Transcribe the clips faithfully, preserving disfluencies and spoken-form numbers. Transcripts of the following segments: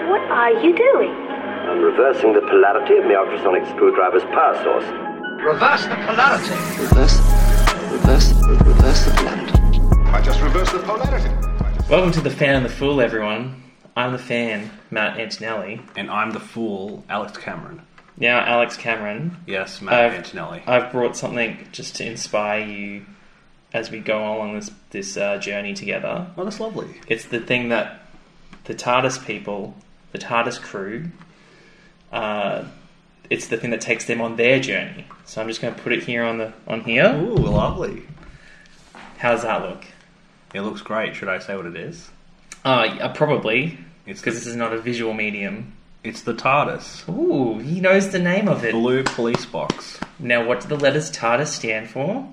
What are you doing? I'm reversing the polarity of my ultrasonic screwdriver's power source. Reverse the polarity. Reverse, reverse, reverse the polarity. I just reversed the polarity. Just... Welcome to The Fan and the Fool, everyone. I'm the fan, Matt Antonelli. And I'm the fool, Alex Cameron. Now, Alex Cameron. Yes, Matt I've, Antonelli. I've brought something just to inspire you as we go along this this uh, journey together. Oh, that's lovely. It's the thing that the TARDIS people, the TARDIS crew, uh, it's the thing that takes them on their journey. So I'm just going to put it here on the on here. Ooh, lovely. How does that look? It looks great. Should I say what it is? Uh, yeah, probably, It's because the, this is not a visual medium. It's the TARDIS. Ooh, he knows the name of it. Blue police box. Now, what do the letters TARDIS stand for?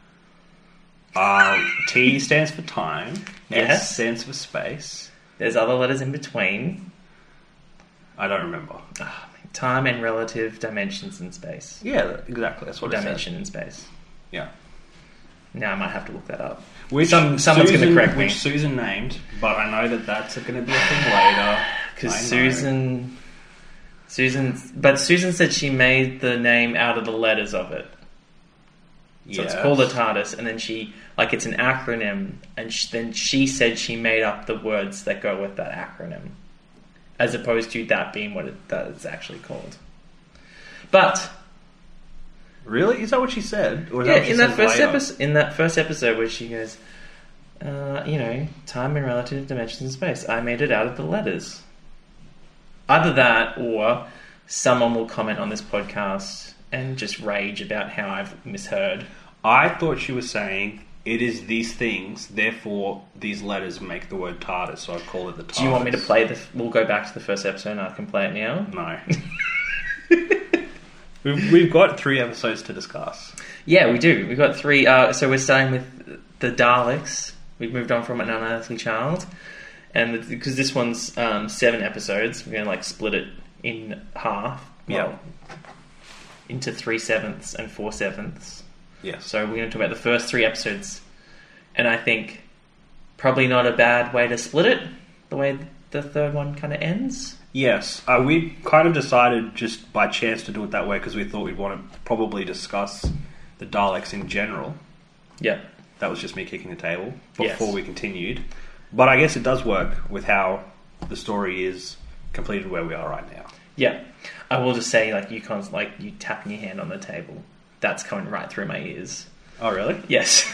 Uh, T stands for time. Yes. S stands for space. There's other letters in between. I don't remember. Ah, time and relative dimensions in space. Yeah, exactly. That's what it Dimension in space. says. Yeah. Now I might have to look that up. Which Some, someone's going to Susan- correct me. Which Susan named, but I know that that's going to be a thing later. Because I know. Susan... Susan... But Susan said she made the name out of the letters of it. So it's Yes. called a TARDIS, and then she... Like, it's an acronym, and sh- then she said she made up the words that go with that acronym. As opposed to that being what it, that it's actually called. But... Really? Is that what she said? Or is Yeah, that what she in that says first later? episode, in that first episode where she goes, uh, you know, time and relative dimensions in space. I made it out of the letters. Either that, or someone will comment on this podcast and just rage about how I've misheard. I thought she was saying it is these things, therefore these letters make the word TARDIS, so I call it the TARDIS. Do you want me to play the? We'll go back to the first episode and I can play it now. No. we've, we've got three episodes to discuss. Yeah, we do. We've got three. Uh, so we're starting with the Daleks. We've moved on from An Unearthly Child. And because this one's um, seven episodes, we're going to like split it in half. Well, into three sevenths and four sevenths. Yes. So we're going to talk about the first three episodes. And I think probably not a bad way to split it, the way the third one kind of ends. Yes. Uh, we kind of decided just by chance to do it that way because we thought we'd want to probably discuss the Daleks in general. Yeah. That was just me kicking the table before Yes. we continued. But I guess it does work with how the story is completed where we are right now. Yeah. I will just say, like, you can't, like, you tapping your hand on the table. That's coming right through my ears. Oh, really? Yes.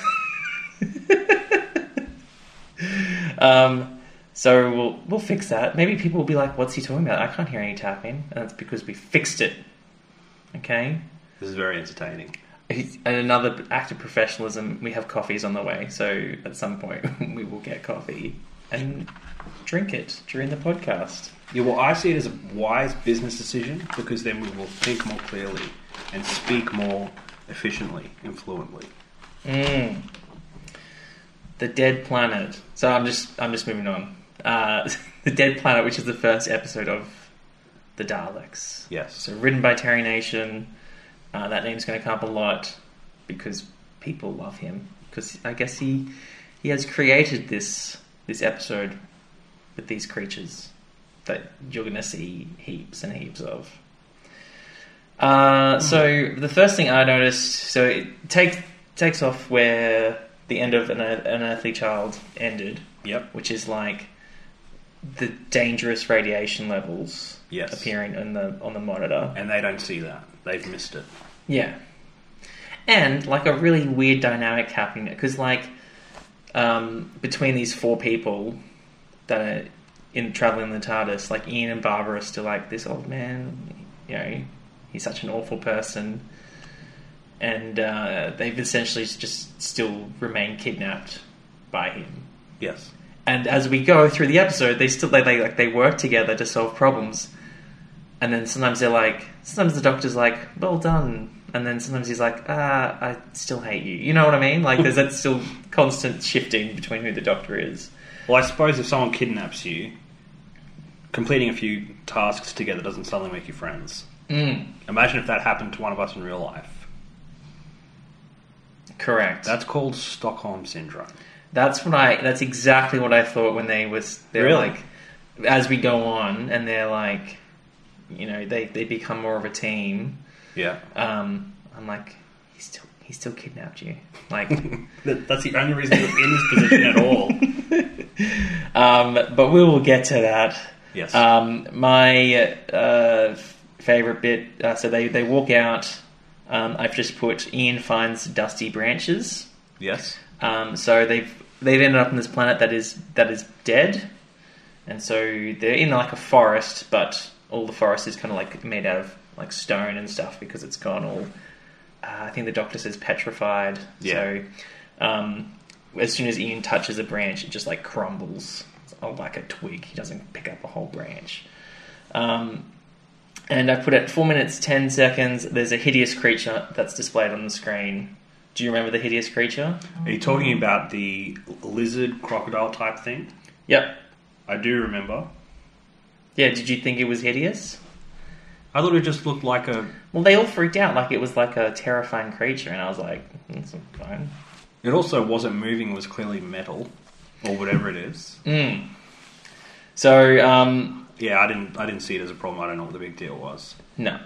um, so we'll we'll fix that. Maybe people will be like, "What's he talking about? I can't hear any tapping," and that's because we fixed it. Okay. This is very entertaining. And another act of professionalism. We have coffees on the way, so at some point we will get coffee and drink it during the podcast. Yeah, well, I see it as a wise business decision because then we will think more clearly and speak more efficiently and fluently. Mm. The Dead Planet. So I'm just I'm just moving on. Uh, the Dead Planet, which is the first episode of the Daleks. Yes. So written by Terry Nation. Uh, that name's going to come up a lot because people love him. Because I guess he he has created this this episode with these creatures that you're going to see heaps and heaps of. Uh, so the first thing I noticed, so it takes takes off where the end of An Unearthly Child ended. Yep. Which is like the dangerous radiation levels Yes. appearing on the on the monitor. And they don't see that. They've missed it. Yeah. And like a really weird dynamic happening because like um, between these four people that are in traveling in the TARDIS, like Ian and Barbara are still like, this old man, you know, he's such an awful person, and uh, they've essentially just still remain kidnapped by him. Yes. And as we go through the episode, they still they, they like they work together to solve problems. And then sometimes they're like, sometimes the doctor's like, well done. And then sometimes he's like, ah, I still hate you. You know what I mean? Like there's that still constant shifting between who the doctor is. Well, I suppose if someone kidnaps you, completing a few tasks together doesn't suddenly make you friends. Mm. Imagine if that happened to one of us in real life. Correct. That's called Stockholm Syndrome. That's what I. That's exactly what I thought when they was. They were Really? like, as we go on, and they're like, you know, they, they become more of a team. Yeah. Um, I'm like, he's still he still kidnapped you. Like, that, that's the only reason you're in this position at all. um, but we will get to that. Yes. Um, my uh, favorite bit. Uh, so they they walk out. Um, I've just put Ian finds dusty branches. Yes. Um, so they've they've ended up on this planet that is that is dead, and so they're in like a forest, but all the forest is kind of like made out of like stone and stuff because it's gone all. Uh, I think the doctor says petrified. Yeah. So um, as soon as Ian touches a branch, it just like crumbles. It's like a twig. He doesn't pick up a whole branch. Um, and I put at four minutes ten seconds. There's a hideous creature that's displayed on the screen. Do you remember the hideous creature? Are you talking about the lizard crocodile type thing? Yep. I do remember. Yeah. Did you think it was hideous? I thought it just looked like a... Well, they all freaked out like it was like a terrifying creature, and I was like, that's fine. It also wasn't moving, it was clearly metal, or whatever it is. Mm. So, um... yeah, I didn't I didn't see it as a problem. I don't know what the big deal was. No.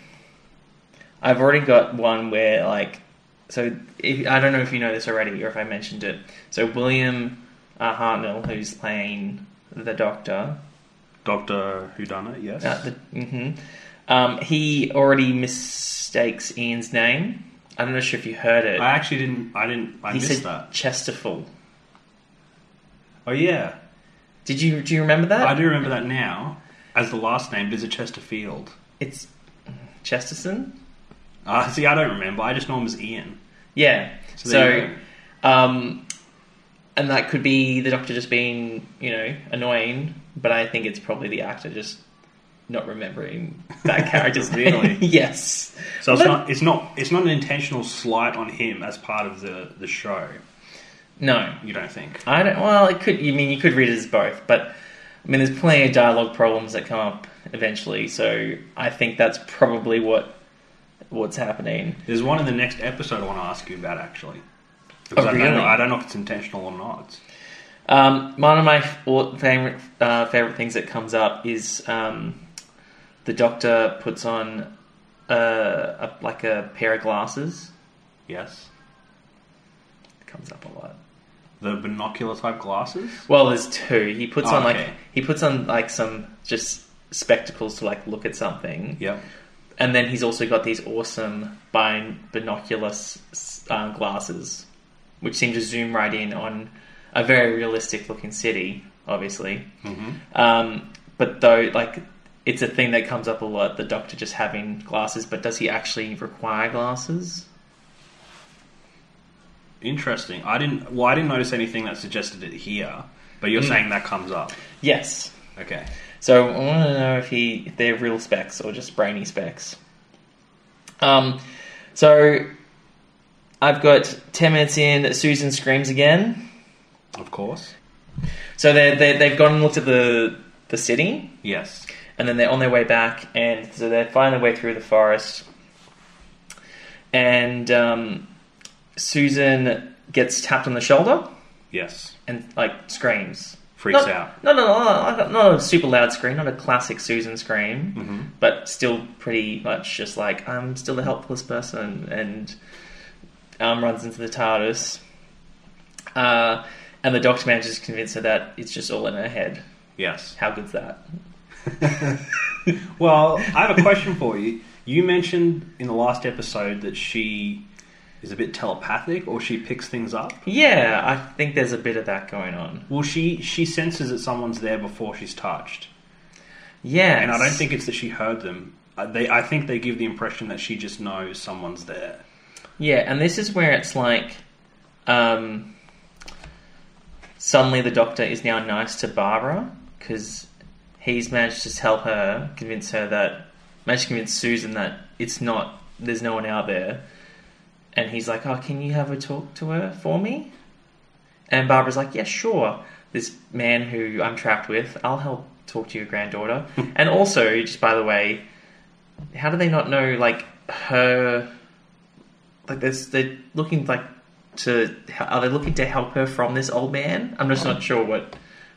I've already got one where, like... So, if, I don't know if you know this already, or if I mentioned it. So, William uh, Hartnell, who's playing the Doctor... Doctor Whodunit, yes. Uh, the, mm-hmm. Um, he already mistakes Ian's name. I'm not sure if you heard it. I actually didn't. I didn't. I he missed said that. Chesterfield. Oh yeah. Did you do you remember that? I do remember that now. As the last name, but is it Chesterfield? It's Chesterton. Uh, see, I don't remember. I just know him as Ian. Yeah. So, So, there you go. um, and that could be the Doctor just being, you know, annoying. But I think it's probably the actor just not remembering that character's name. Really? Yes. So Well, it's that- not. It's not. It's not an intentional slight on him as part of the the show. No. You don't think? I don't. Well, it could. You mean you could read it as both, but I mean, there's plenty of dialogue problems that come up eventually. So I think that's probably what what's happening. There's one in the next episode I want to ask you about actually. Because Oh, I don't really? know. I don't know if it's intentional or not. Um, one of my favorite uh, favorite things that comes up is um, the Doctor puts on a, a, like a pair of glasses. Yes. It comes up a lot. The binocular type glasses. Well, there's two. He puts Oh, on like okay. he puts on like some just spectacles to like look at something. Yep. And then he's also got these awesome bin- binocular s- uh, glasses, which seem to zoom right in on a very realistic looking city, obviously. Mm-hmm. Um, but though, like, it's a thing that comes up a lot, the Doctor just having glasses, but does he actually require glasses? Interesting. I didn't. Well, I didn't notice anything that suggested it here. But you're Mm. saying that comes up. Yes. Okay. So I want to know if he if they're real specs or just brainy specs. Um, so I've got ten minutes in. Susan screams again. Of course. So they they they've gone and looked at the the city, Yes. and then they're on their way back, and so they find their way through the forest, and um, Susan gets tapped on the shoulder Yes. and like screams. Freaks Not- out. No, no, no, no, not a super loud scream, not a classic Susan scream, Mm-hmm. but still pretty much just like, I'm still a helpless person, and um, runs into the TARDIS. Uh, and the Doctor manages to convince her that it's just all in her head. Yes. How good's that? Well, I have a question for you. You mentioned in the last episode that she is a bit telepathic, or she picks things up. Yeah, I think there's a bit of that going on. Well, she she senses that someone's there before she's touched, Yeah. and I don't think it's that she heard them. Uh, They, I think they give the impression that she just knows someone's there. Yeah, and this is where it's like, um, suddenly the Doctor is now nice to Barbara because he's managed to tell her, convince her that, managed to convince Susan that it's not, there's no one out there. And he's like, oh, can you have a talk to her for me? And Barbara's like, yeah, sure. This man who I'm trapped with, I'll help talk to your granddaughter. And also, just by the way, how do they not know, like, her... Like, there's, they're looking, like, to... Are they looking to help her from this old man? I'm just not sure what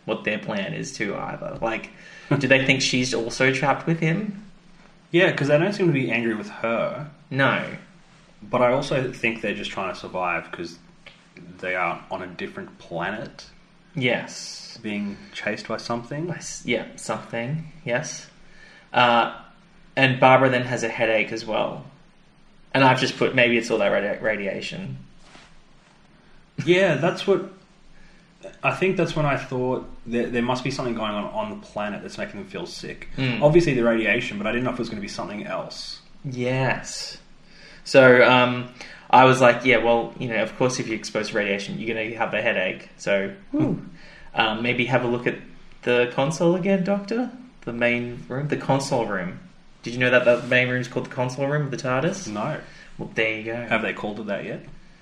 what their plan is too either. Like, do they think she's also trapped with him? Yeah, because they don't seem to be angry with her. No. But I also think they're just trying to survive because they are on a different planet. Yes. Being chased by something. Yeah, something. Yes. Uh, and Barbara then has a headache as well. And I've just put, maybe it's all that radi- radiation. Yeah, that's what... I think that's when I thought there, there must be something going on on the planet that's making them feel sick. Mm. Obviously the radiation, but I didn't know if it was going to be something else. Yes. So um, I was like, yeah, well, you know, of course if you're exposed to radiation, you're going to have a headache. So whew, um, maybe have a look at the console again, Doctor? The main room? The console room. Did you know that the main room is called the console room of the TARDIS? No. Well, there you go. Have they called it that yet?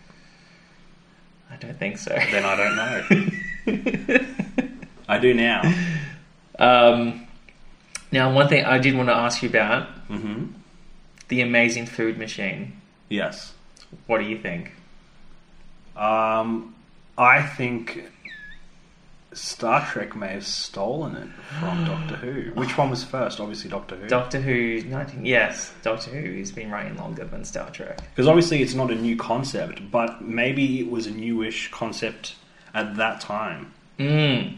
I don't think so. Then I don't know. I do now. Um, now, one thing I did want to ask you about, Mm-hmm. the amazing food machine. Yes. What do you think? Um, I think Star Trek may have stolen it from Doctor Who. Which one was first? Obviously Doctor Who. Doctor Who, nineteen yes, Doctor Who has been running longer than Star Trek. Because obviously it's not a new concept, but maybe it was a newish concept at that time. Mm.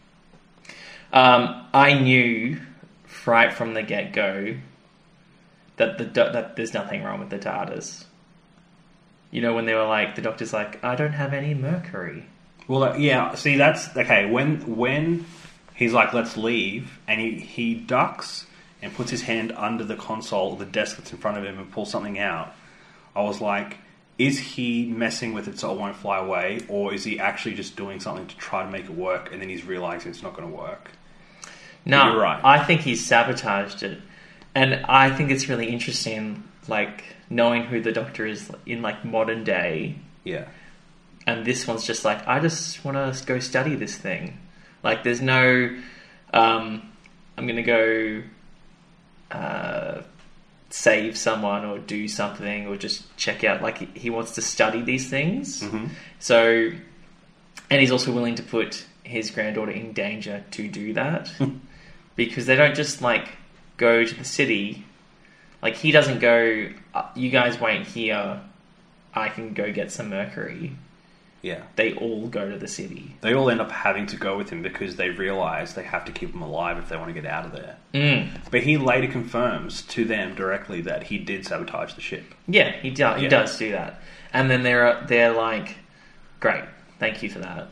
Um, I knew right from the get-go that the do- that there's nothing wrong with the TARDIS. You know, when they were like, the Doctor's like, I don't have any mercury. Well, uh, yeah, see, that's... Okay, when when he's like, let's leave, and he, he ducks and puts his hand under the console, the desk that's in front of him, and pulls something out, I was like, is he messing with it so it won't fly away, or is he actually just doing something to try to make it work, and then he's realising it's not going to work? No, You're right. I think he's sabotaged it. And I think it's really interesting, like, knowing who the Doctor is in, like, modern day. Yeah. And this one's just like, I just want to go study this thing. Like, there's no, um, I'm going to go uh, save someone or do something or just check out. Like, he wants to study these things. Mm-hmm. So, and he's also willing to put his granddaughter in danger to do that. Because they don't just, like, go to the city. Like, he doesn't go, you guys wait here, I can go get some mercury. Yeah. They all go to the city. They all end up having to go with him because they realise they have to keep him alive if they want to get out of there. Mm. But he later confirms to them directly that he did sabotage the ship. Yeah, he does. He Yeah. does do that, and then they're they're like, "Great, thank you for that."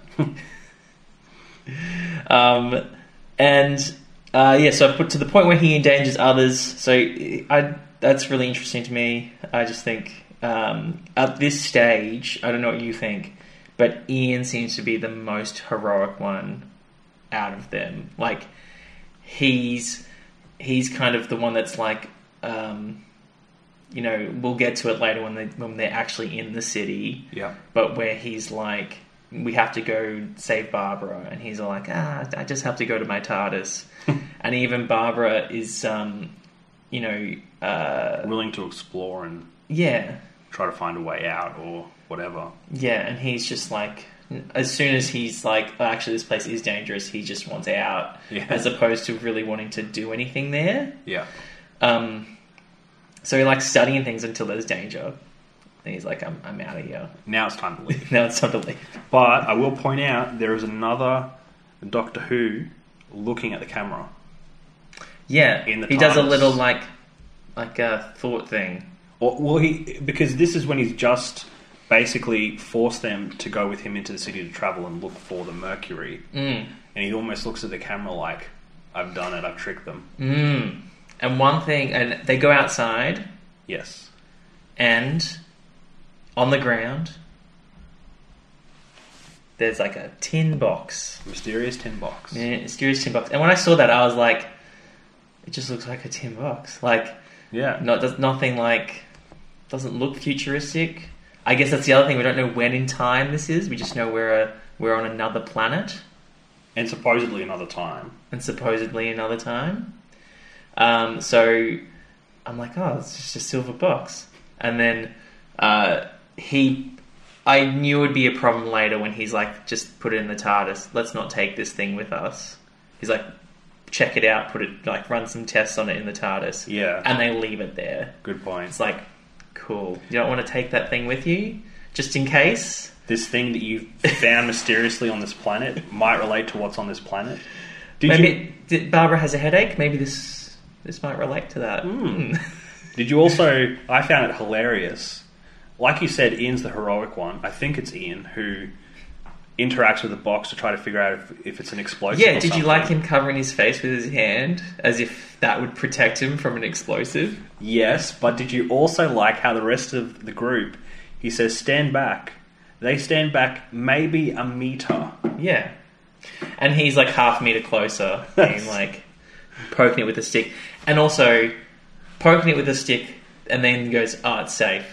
um, and uh, yeah, so I've put to the point where he endangers others. So I that's really interesting to me. I just think um, at this stage, I don't know what you think, but Ian seems to be the most heroic one out of them. Like, he's he's kind of the one that's like, um, you know, we'll get to it later when they when they're actually in the city. Yeah. But where he's like, we have to go save Barbara, and he's all like, ah, I just have to go to my TARDIS. And even Barbara is, um, you know, uh, willing to explore and yeah, try to find a way out or whatever. yeah, and he's just like, as soon as he's like, oh, actually this place is dangerous, he just wants out, Yeah. as opposed to really wanting to do anything there. Yeah. Um, so he likes studying things until there's danger. And he's like, I'm, I'm out of here. Now it's time to leave. Now it's time to leave. But I will point out there is another Doctor Who looking at the camera. Yeah, In the he does a TARDIS. little like, like a thought thing. Or, well, he because this is when he's just basically forced them to go with him into the city to travel and look for the mercury. Mm. And he almost looks at the camera like, I've done it, I've tricked them. Mm. And one thing, and they go outside, Yes. and on the ground, there's like a tin box. Mysterious tin box. Yeah, mysterious tin box. And when I saw that, I was like, it just looks like a tin box. Like, Yeah. not does nothing like, doesn't look futuristic. I guess that's the other thing. We don't know when in time this is. We just know we're a, we're on another planet, And supposedly another time. and supposedly another time. Um, so I'm like, oh, it's just a silver box. And then uh, he I knew it would be a problem later when he's like, just put it in the TARDIS. Let's not take this thing with us. He's like, check it out, put it, like, run some tests on it in the TARDIS. Yeah. And they leave it there. Good point. It's like, cool. You don't want to take that thing with you? Just in case? This thing that you found mysteriously on this planet might relate to what's on this planet. Did Maybe you, did Barbara has a headache. Maybe this this might relate to that. Mm. Did you also... I found it hilarious. Like you said, Ian's the heroic one. I think it's Ian who interacts with the box to try to figure out if, if it's an explosive. Yeah, or did you something. like him covering his face with his hand as if that would protect him from an explosive? Yes, but did you also like how the rest of the group, he says, stand back. They stand back maybe a meter. Yeah. And he's like half a meter closer and like poking it with a stick. And also poking it with a stick and then goes, oh, it's safe.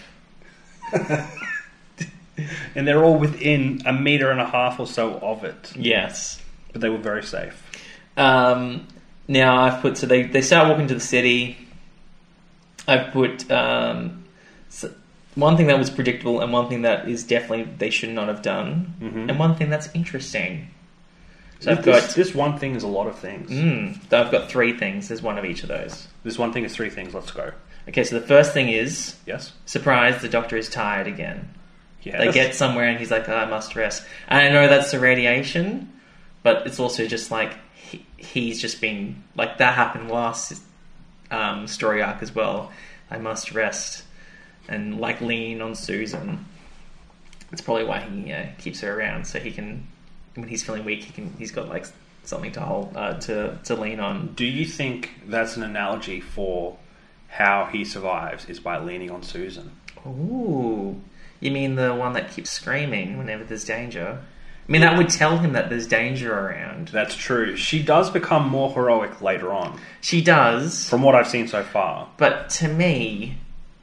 And they're all within a meter and a half or so of it. Yes. But they were very safe. Um, now I've put, so they, they start walking to the city. I've put um, so one thing that was predictable and one thing that is definitely they should not have done. Mm-hmm. And one thing that's interesting. So I've this, got... this one thing is a lot of things. Mm, I've got three things. There's one of each of those. This one thing is three things. Let's go. Okay, so the first thing is... Yes? Surprise, the Doctor is tired again. Yes. They get somewhere and he's like, oh, I must rest. And I know that's the radiation, but it's also just like he, he's just been... Like, that happened last um, story arc as well. I must rest. And, like, lean on Susan. That's probably why he uh, keeps her around, so he can... When he's feeling weak, he can, he's got, like, something to hold, uh, to, to lean on. Do you think that's an analogy for how he survives is by leaning on Susan? Ooh. You mean the one that keeps screaming whenever there's danger? I mean, that would tell him that there's danger around. That's true. She does become more heroic later on. She does. From what I've seen so far. But to me,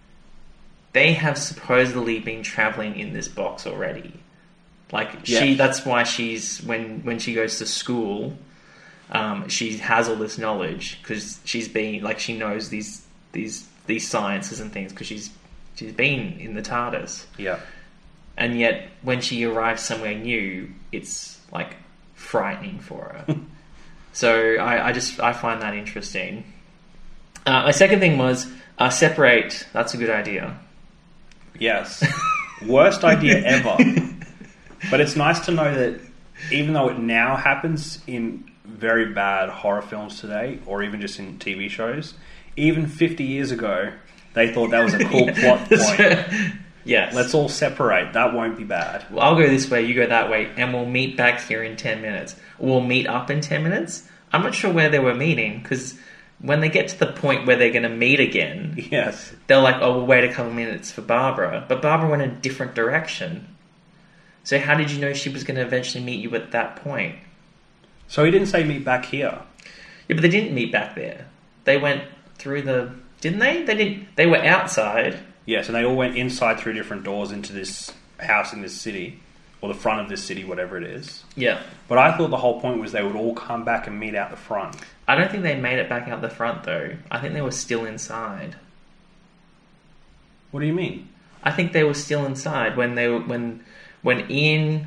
they have supposedly been travelling in this box already. Like, Yeah. she, that's why she's, when, when she goes to school, um, she has all this knowledge, because she's been, like, she knows these, these, these sciences and things, because she's, she's been in the TARDIS. Yeah. And yet, when she arrives somewhere new, it's, like, frightening for her. So, I, I just, I find that interesting. Uh, my second thing was, uh, separate. That's a good idea. Yes. Worst idea ever. But it's nice to know that even though it now happens in very bad horror films today, or even just in T V shows, even fifty years ago, they thought that was a cool plot point. Yes. Let's all separate. That won't be bad. Well, I'll go this way, you go that way, and we'll meet back here in ten minutes. We'll meet up in ten minutes. I'm not sure where they were meeting, because when they get to the point where they're going to meet again, Yes. they're like, oh, we'll wait a couple minutes for Barbara. But Barbara went a different direction. So how did you know she was going to eventually meet you at that point? So he didn't say meet back here. Yeah, but they didn't meet back there. They went through the... Didn't they? They didn't. They were outside. Yes, and they all went inside through different doors into this house in this city, or the front of this city, whatever it is. Yeah. But I thought the whole point was they would all come back and meet out the front. I don't think they made it back out the front, though. I think they were still inside. What do you mean? I think they were still inside when they were... When, when Ian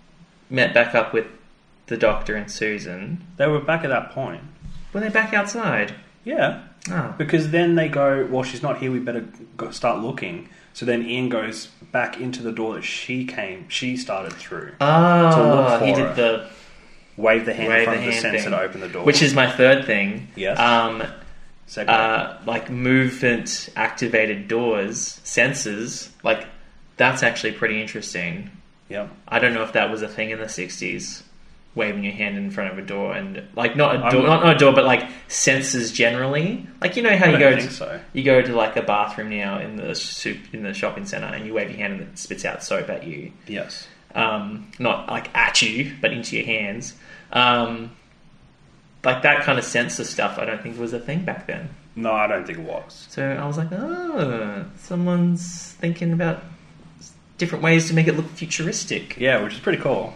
met back up with the Doctor and Susan... They were back at that point. Were they back outside? Yeah. Oh. Because then they go, well, she's not here, we better go start looking. So then Ian goes back into the door that she came, she started through. Oh, to look for he her. did the... Wave the hand Wave in front the of the hand sensor thing. to open the door. Which is my third thing. Yes. Um, Second. uh, like movement activated doors, sensors, like that's actually pretty interesting. Yep. I don't know if that was a thing in the sixties, waving your hand in front of a door and like not a I'm door, not- not, not a door, but like sensors generally. Like you know how I you don't go think to, so. you go to like a bathroom now in the soup in the shopping center and you wave your hand and it spits out soap at you. Yes. Um, not like at you, but into your hands. Um, like that kind of sensor stuff, I don't think was a thing back then. No, I don't think it was. So I was like, oh, someone's thinking about different ways to make it look futuristic. Yeah, which is pretty cool.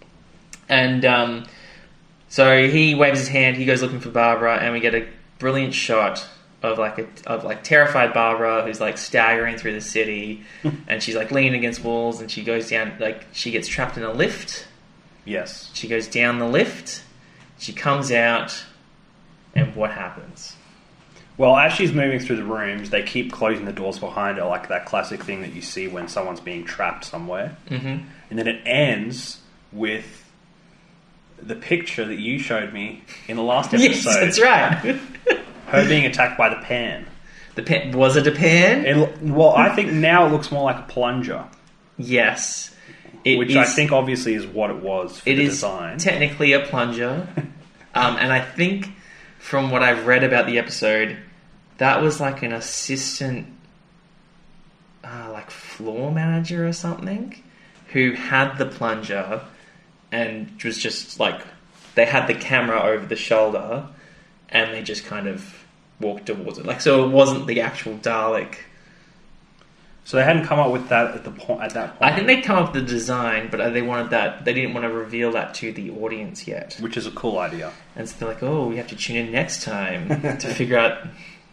And um, so he waves his hand, he goes looking for Barbara, and we get a brilliant shot of like a of like terrified Barbara who's like staggering through the city, and she's like leaning against walls, and she goes down like she gets trapped in a lift. Yes. She goes down the lift. She comes out, and what happens? Well, as she's moving through the rooms, they keep closing the doors behind her, like that classic thing that you see when someone's being trapped somewhere. Mm-hmm. And then it ends with the picture that you showed me in the last episode. Yes, that's right. Her being attacked by the pan. The pan was it a pan? It, well, I think now it looks more like a plunger. Yes. It which is, I think obviously is what it was for it the is design. Technically a plunger. um, and I think from what I've read about the episode, that was like an assistant, uh, like floor manager or something, who had the plunger and was just like, they had the camera over the shoulder and they just kind of walked towards it. Like, so it wasn't the actual Dalek. So they hadn't come up with that at the point. At that point, I think they'd come up with the design, but they wanted that. They didn't want to reveal that to the audience yet. which is a cool idea. And so they're like, "Oh, we have to tune in next time to figure out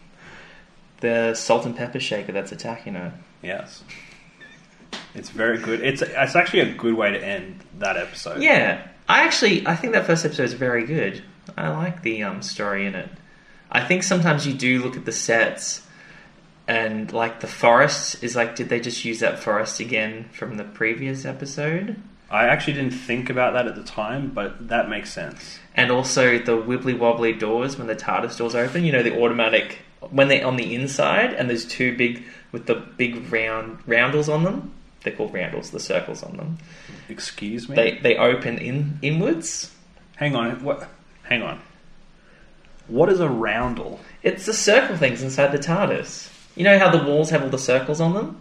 the salt and pepper shaker that's attacking her." Yes, it's very good. It's it's actually a good way to end that episode. Yeah, I actually I think that first episode is very good. I like the um, story in it. I think sometimes you do look at the sets. And, like, the forest is like, did they just use that forest again from the previous episode? I actually didn't think about that at the time, but that makes sense. And also the wibbly-wobbly doors when the TARDIS doors open, you know, the automatic, when they're on the inside, and there's two big, with the big round roundels on them. They're called roundels, the circles on them. Excuse me? They they open in inwards. Hang on, what? Hang on. What is a roundel? It's the circle things inside the TARDIS. You know how the walls have all the circles on them?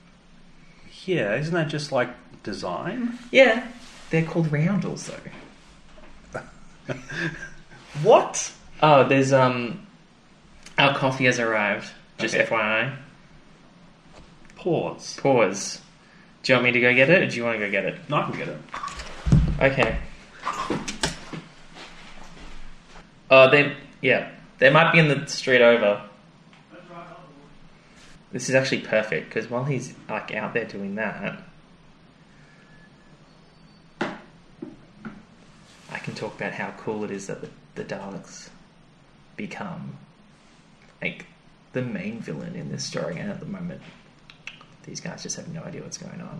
Yeah, isn't that just like design? Yeah, they're called roundels though. What? Oh, there's um, our coffee has arrived. Just Okay. F Y I. Pause. Pause. Do you want me to go get it, or do you want to go get it? No, I can get it. Okay. Oh, they yeah, they might be in the street over. This is actually perfect because while he's like out there doing that, I can talk about how cool it is that the, the Daleks become like the main villain in this story, and at the moment, these guys just have no idea what's going on.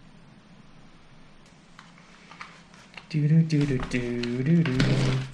Do do do do do do do.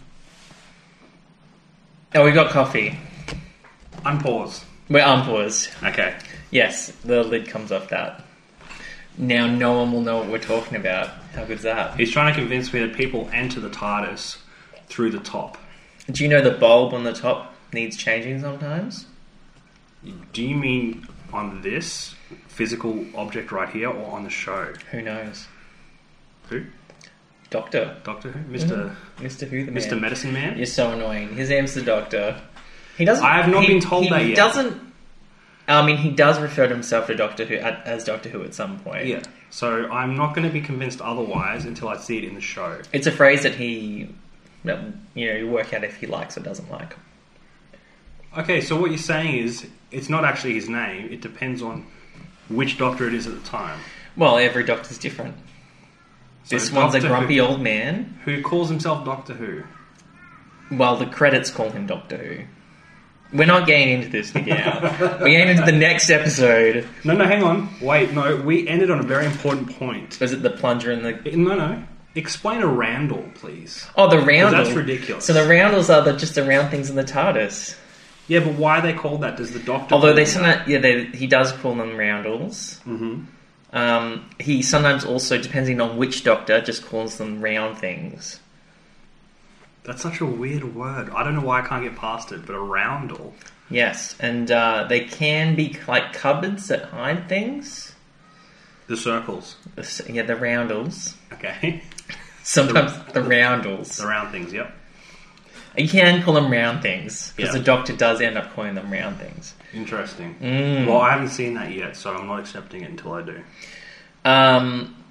Oh, we got coffee. Unpause. We're unpaused. Okay. Yes, the lid comes off that. Now no one will know what we're talking about. How good's that? He's trying to convince me that people enter the TARDIS through the top. Do you know the bulb on the top needs changing sometimes? Do you mean on this physical object right here or on the show? Who knows? Who? Doctor. Doctor Who? Mister Mister Who the Mister man. Medicine Man? You're so annoying. His name's the Doctor. He doesn't. I have not he, been told he that yet. Doesn't. I mean, he does refer to himself to Doctor Who as Doctor Who at some point. Yeah. So I'm not going to be convinced otherwise until I see it in the show. It's a phrase that he, that, you know, you work out if he likes or doesn't like. Okay, so what you're saying is it's not actually his name. It depends on which Doctor it is at the time. Well, every Doctor's different. So This one's a Doctor grumpy Who, old man. who calls himself Doctor Who. Well, the credits call him Doctor Who. We're not getting into this now. We're getting into the next episode. No, no, hang on. Wait, no, we ended on a very important point. Was it the plunger and the... No, no. Explain a roundel, please. Oh, the roundel. That's ridiculous. So the roundels are the, just the round things in the TARDIS. Yeah, but why are they called that? Does the Doctor... Although call they them sometimes... Yeah, they, he does call them roundels. Mm-hmm. Um, he sometimes also, depending on which Doctor, just calls them round things. That's such a weird word. I don't know why I can't get past it, but a roundel. Yes, and uh, they can be like cupboards that hide things. The circles. The, yeah, the roundels. Okay. Sometimes the roundels. The round things, yep. You can call them round things, because Yeah. the Doctor does end up calling them round things. Interesting. Mm. Well, I haven't seen that yet, so I'm not accepting it until I do. Um,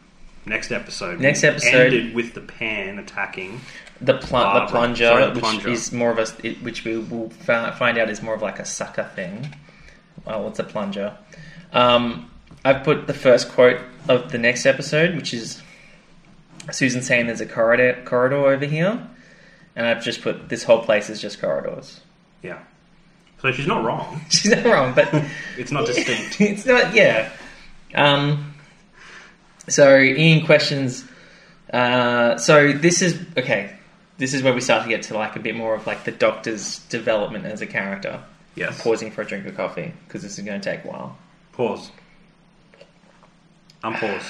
Next episode. Next we episode- ended with the pan attacking. The pl- Barbara. the plunger, Sorry, the which plunger. is more of a, it, which we will fa- find out is more of like a sucker thing. Well, what's a plunger? Um, I've put the first quote of the next episode, which is Susan saying there's a corridor corridor over here, and I've just put this whole place is just corridors. Yeah. So she's not wrong. She's not wrong, but It's not distinct. it's not. Yeah. Um. So Ian questions. Uh, so this is okay. This is where we start to get to like a bit more of like the Doctor's development as a character. Yes. Pausing for a drink of coffee because this is going to take a while. Pause. Unpause.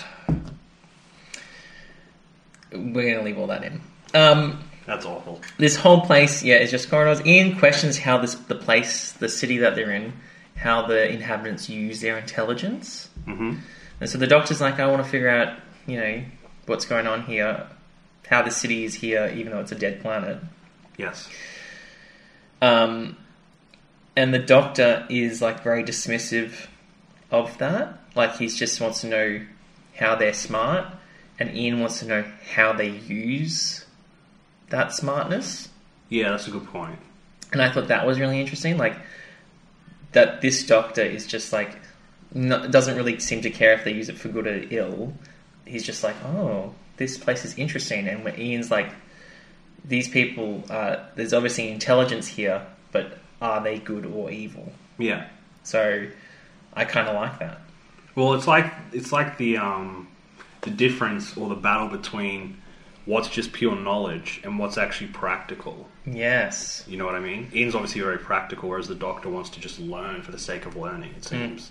We're going to leave all that in. Um, That's awful. this whole place, yeah, is just corridors. Ian questions how this the place, the city that they're in, how the inhabitants use their intelligence. Mm-hmm. And so the Doctor's like, I want to figure out, you know, what's going on here, how the city is here, even though it's a dead planet. Yes. Um, and the Doctor is like very dismissive of that. Like he just wants to know how they're smart, and Ian wants to know how they use that smartness. Yeah, that's a good point. And I thought that was really interesting. Like that this Doctor is just like no, doesn't really seem to care if they use it for good or ill. He's just like, oh, this place is interesting, and when Ian's like, these people, uh, there's obviously intelligence here, but are they good or evil? Yeah. So I kind of like that. Well, it's like it's like the um, the difference or the battle between what's just pure knowledge and what's actually practical. Yes. You know what I mean? Ian's obviously very practical, whereas the Doctor wants to just learn for the sake of learning, it seems.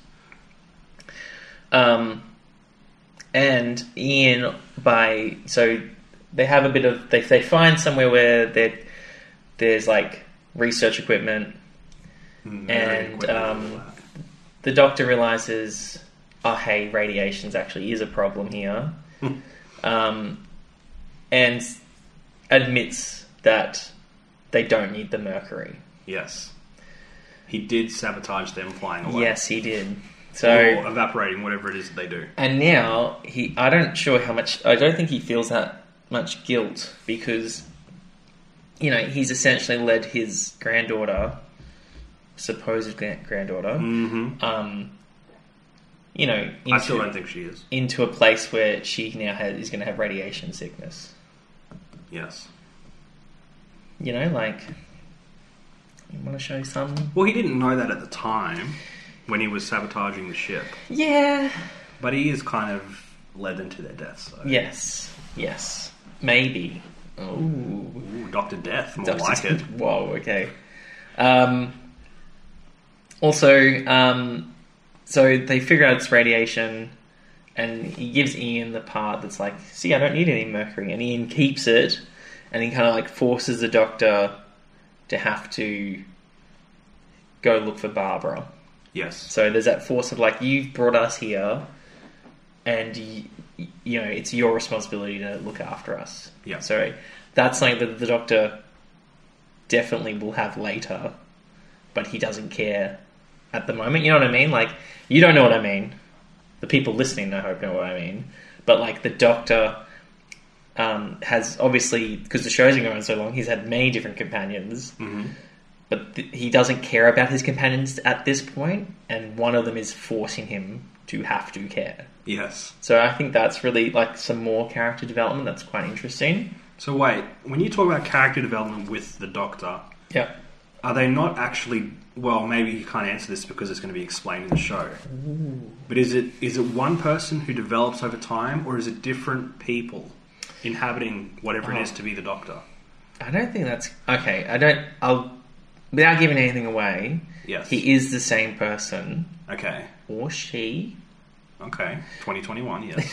Um, and Ian, by so they have a bit of they they find somewhere where there there's like research equipment, Mm, and very um, quickly. the Doctor realizes, oh hey, radiation's actually is a problem here, um, and admits that they don't need the mercury. Yes. He did sabotage them flying away. Yes, he did. So Or evaporating, whatever it is that they do. and now he, I don't sure how much. I don't think he feels that much guilt because, you know, he's essentially led his granddaughter, supposed gra- granddaughter, Mm-hmm. um, you know, into, I still don't think she is. into a place where she now has, is going to have radiation sickness. Yes. You know, like, you want to show some? Well, he didn't know that at the time when he was sabotaging the ship. Yeah. But he is kind of led them to their deaths. So. Yes. Yes. Maybe. Ooh. Ooh, Doctor Death, more Doctor like it. Whoa, okay. Um, also, um, so they figure out it's radiation, and he gives Ian the part that's like, see, I don't need any mercury, and Ian keeps it, and he kind of like forces the Doctor to have to go look for Barbara. Yes. So there's that force of like, you've brought us here, and you, you know, it's your responsibility to look after us. Yeah. So that's something that the Doctor definitely will have later, but he doesn't care at the moment. You know what I mean? Like, you don't know what I mean. The people listening, I hope, know what I mean. But like, the Doctor um, has obviously, because the show's been going on so long, he's had many different companions. Mm-hmm. But th- he doesn't care about his companions at this point, and one of them is forcing him to have to care. Yes. So I think that's really like some more character development that's quite interesting. So wait, when you talk about character development with the Doctor, Yeah. are they not actually... Well, maybe you can't answer this because it's going to be explained in the show. Ooh. But is it is it one person who develops over time, or is it different people inhabiting whatever Oh. it is to be the Doctor? I don't think that's... Okay, I don't... I'll... Without giving anything away, Yes. he is the same person. Okay. Or she. Okay. twenty twenty-one, yes.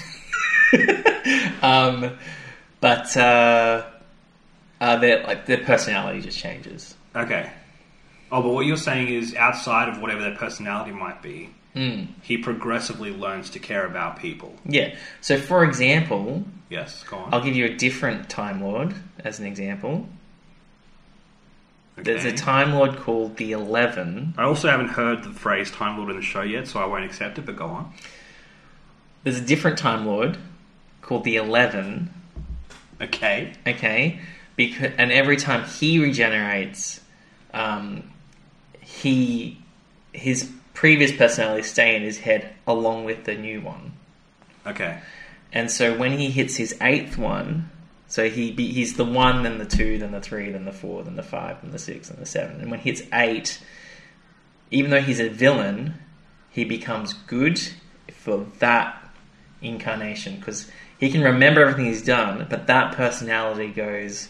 Um, but uh, uh, their, like, their personality just changes. Okay. Oh, but what you're saying is outside of whatever their personality might be, Mm. he progressively learns to care about people. Yeah. So, for example, Yes, go on. I'll give you a different Time Lord as an example. There's a Okay. Time Lord called the Eleven. I also haven't heard the phrase Time Lord in the show yet, so I won't accept it, but go on. There's a different Time Lord called the Eleven. Okay. Okay, because and every time he regenerates, um, he his previous personality stay in his head along with the new one. Okay. And so when he hits his eighth one, so he be, he's the one, then the two, then the three, then the four, then the five, then the six, and the seven. And when he hits eight, even though he's a villain, he becomes good for that incarnation because he can remember everything he's done, but that personality goes,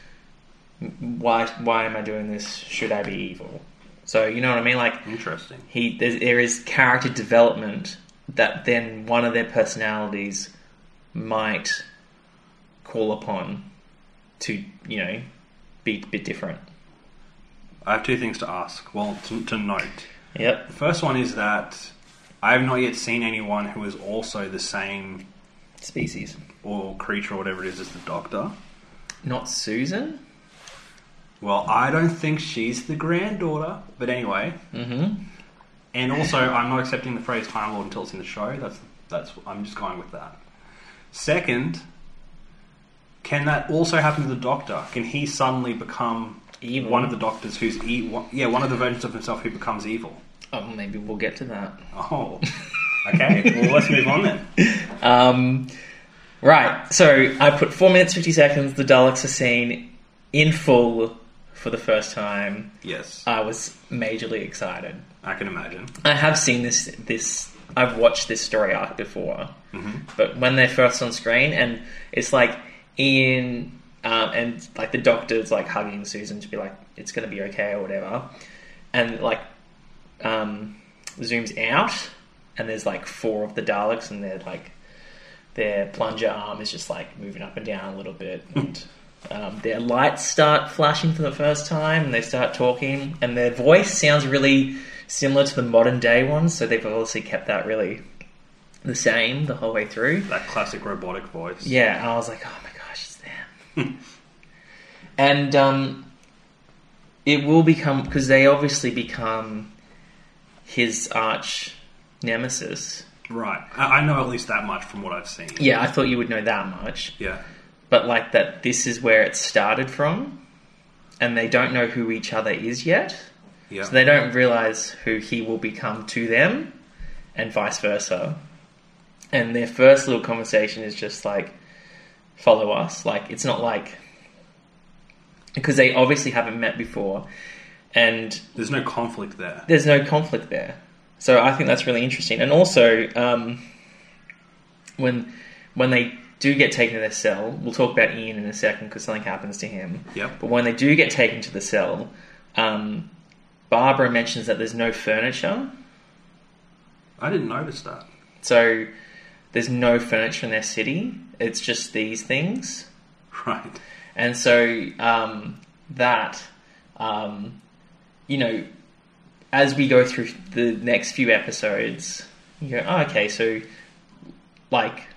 why why am I doing this? Should I be evil? So you know what I mean? Like Interesting. He there, there is character development that then one of their personalities might call upon to, you know, be a bit different. I have two things to ask. Well, to, to note. Yep. The first one is that I have not yet seen anyone who is also the same Species. or creature or whatever it is as the Doctor. Not Susan? Well, I don't think she's the granddaughter, but anyway. Mm-hmm. And also, I'm not accepting the phrase Time Lord until it's in the show. That's that's. I'm just going with that. Second, can that also happen to the Doctor? Can he suddenly become Evil. one of the Doctors who's e- one, yeah, one of the versions of himself who becomes evil? Oh, maybe we'll get to that. Oh, okay. Well, let's move on then. Um, right. So I put four minutes fifty seconds. The Daleks are seen in full for the first time. Yes, I was majorly excited. I can imagine. I have seen this. This I've watched this story arc before, Mm-hmm. but when they're first on screen, and it's like Ian um, and like the Doctor's like hugging Susan to be like, it's going to be okay or whatever, and like um, zooms out, and there's like four of the Daleks, and they're like their plunger arm is just like moving up and down a little bit, and um, their lights start flashing for the first time, and they start talking, and their voice sounds really similar to the modern day ones, so they've obviously kept that really the same the whole way through. That classic robotic voice. Yeah, and I was like, oh my gosh, it's them. And um, it will become, because they obviously become his arch nemesis. Right. I, I know at least that much from what I've seen. Yeah, I thought you would know that much. Yeah. But like that this is where it started from, and they don't know who each other is yet. Yeah. So they don't realise who he will become to them, and vice versa. And their first little conversation is just like, follow us. Like, it's not like... Because they obviously haven't met before, and... There's no conflict there. There's no conflict there. So I think that's really interesting. And also, um, when when they do get taken to their cell, we'll talk about Ian in a second because something happens to him. Yep. But when they do get taken to the cell... Um, Barbara mentions that there's no furniture. I didn't notice that. So there's no furniture in their city. It's just these things. Right. And so um, that, um, you know, as we go through the next few episodes, you go, oh, okay, so, like,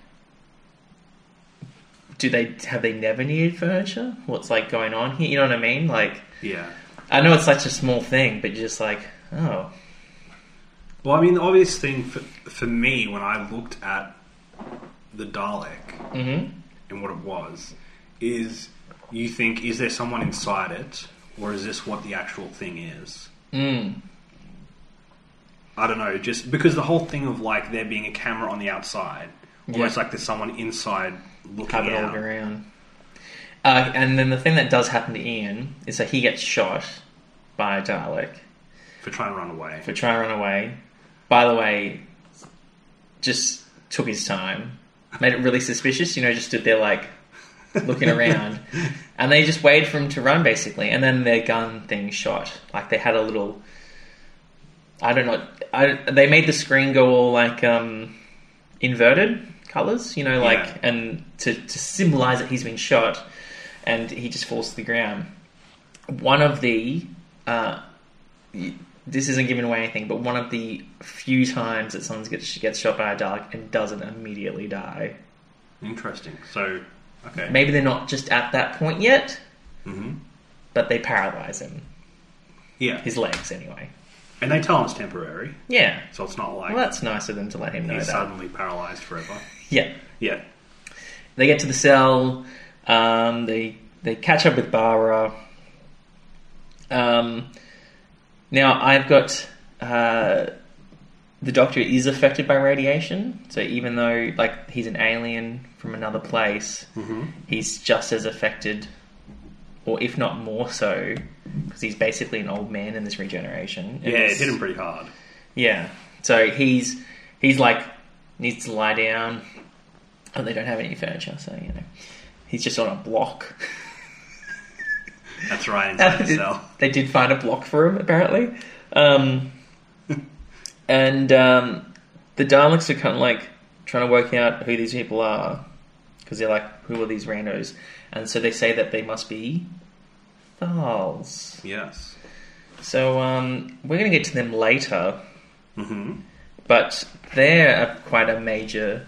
do they, have they never needed furniture? What's, like, going on here? You know what I mean? Like... Yeah. I know it's such a small thing, but you're just like, oh. Well, I mean, the obvious thing for, for me when I looked at the Dalek Mm-hmm. and what it was is you think, is there someone inside it, or is this what the actual thing is? Mm. I don't know, just because the whole thing of like there being a camera on the outside, almost Yeah. like there's someone inside looking Have it all out. around. Uh, and then the thing that does happen to Ian is that he gets shot by a Dalek For trying to run away. for trying to run away. By the way, just took his time. Made it really suspicious, you know, just stood there like looking around. And they just waited for him to run basically. And then their gun thing shot. Like they had a little... I don't know. I, they made the screen go all like um, inverted colours, you know, like... Yeah. And to, to symbolise that he's been shot... And he just falls to the ground. One of the... Uh, this isn't giving away anything, but one of the few times that someone gets, gets shot by a Dalek and doesn't immediately die. Interesting. So, okay. Maybe they're not just at that point yet, Mm-hmm. but they paralyse him. Yeah. His legs, anyway. And they tell him it's temporary, Yeah. so it's not like Well, that's nice of them to let him know he's that. suddenly paralysed forever. Yeah. Yeah. they get to the cell. Um, they they catch up with Barbara. Um, now I've got uh, the Doctor is affected by radiation. So even though like he's an alien from another place, Mm-hmm. he's just as affected, or if not more so, because he's basically an old man in this regeneration. Yeah, And it this- hit him pretty hard. Yeah. So he's he's like needs to lie down. Oh, they don't have any furniture, so you know he's just on a block. That's right, inside the cell. They did find a block for him, apparently. Um, and um, the Daleks are kind of like trying to work out who these people are, because they're like, who are these randos? And so they say that they must be Thals. Yes. So um, we're going to get to them later, Mm-hmm. but they're a, quite a major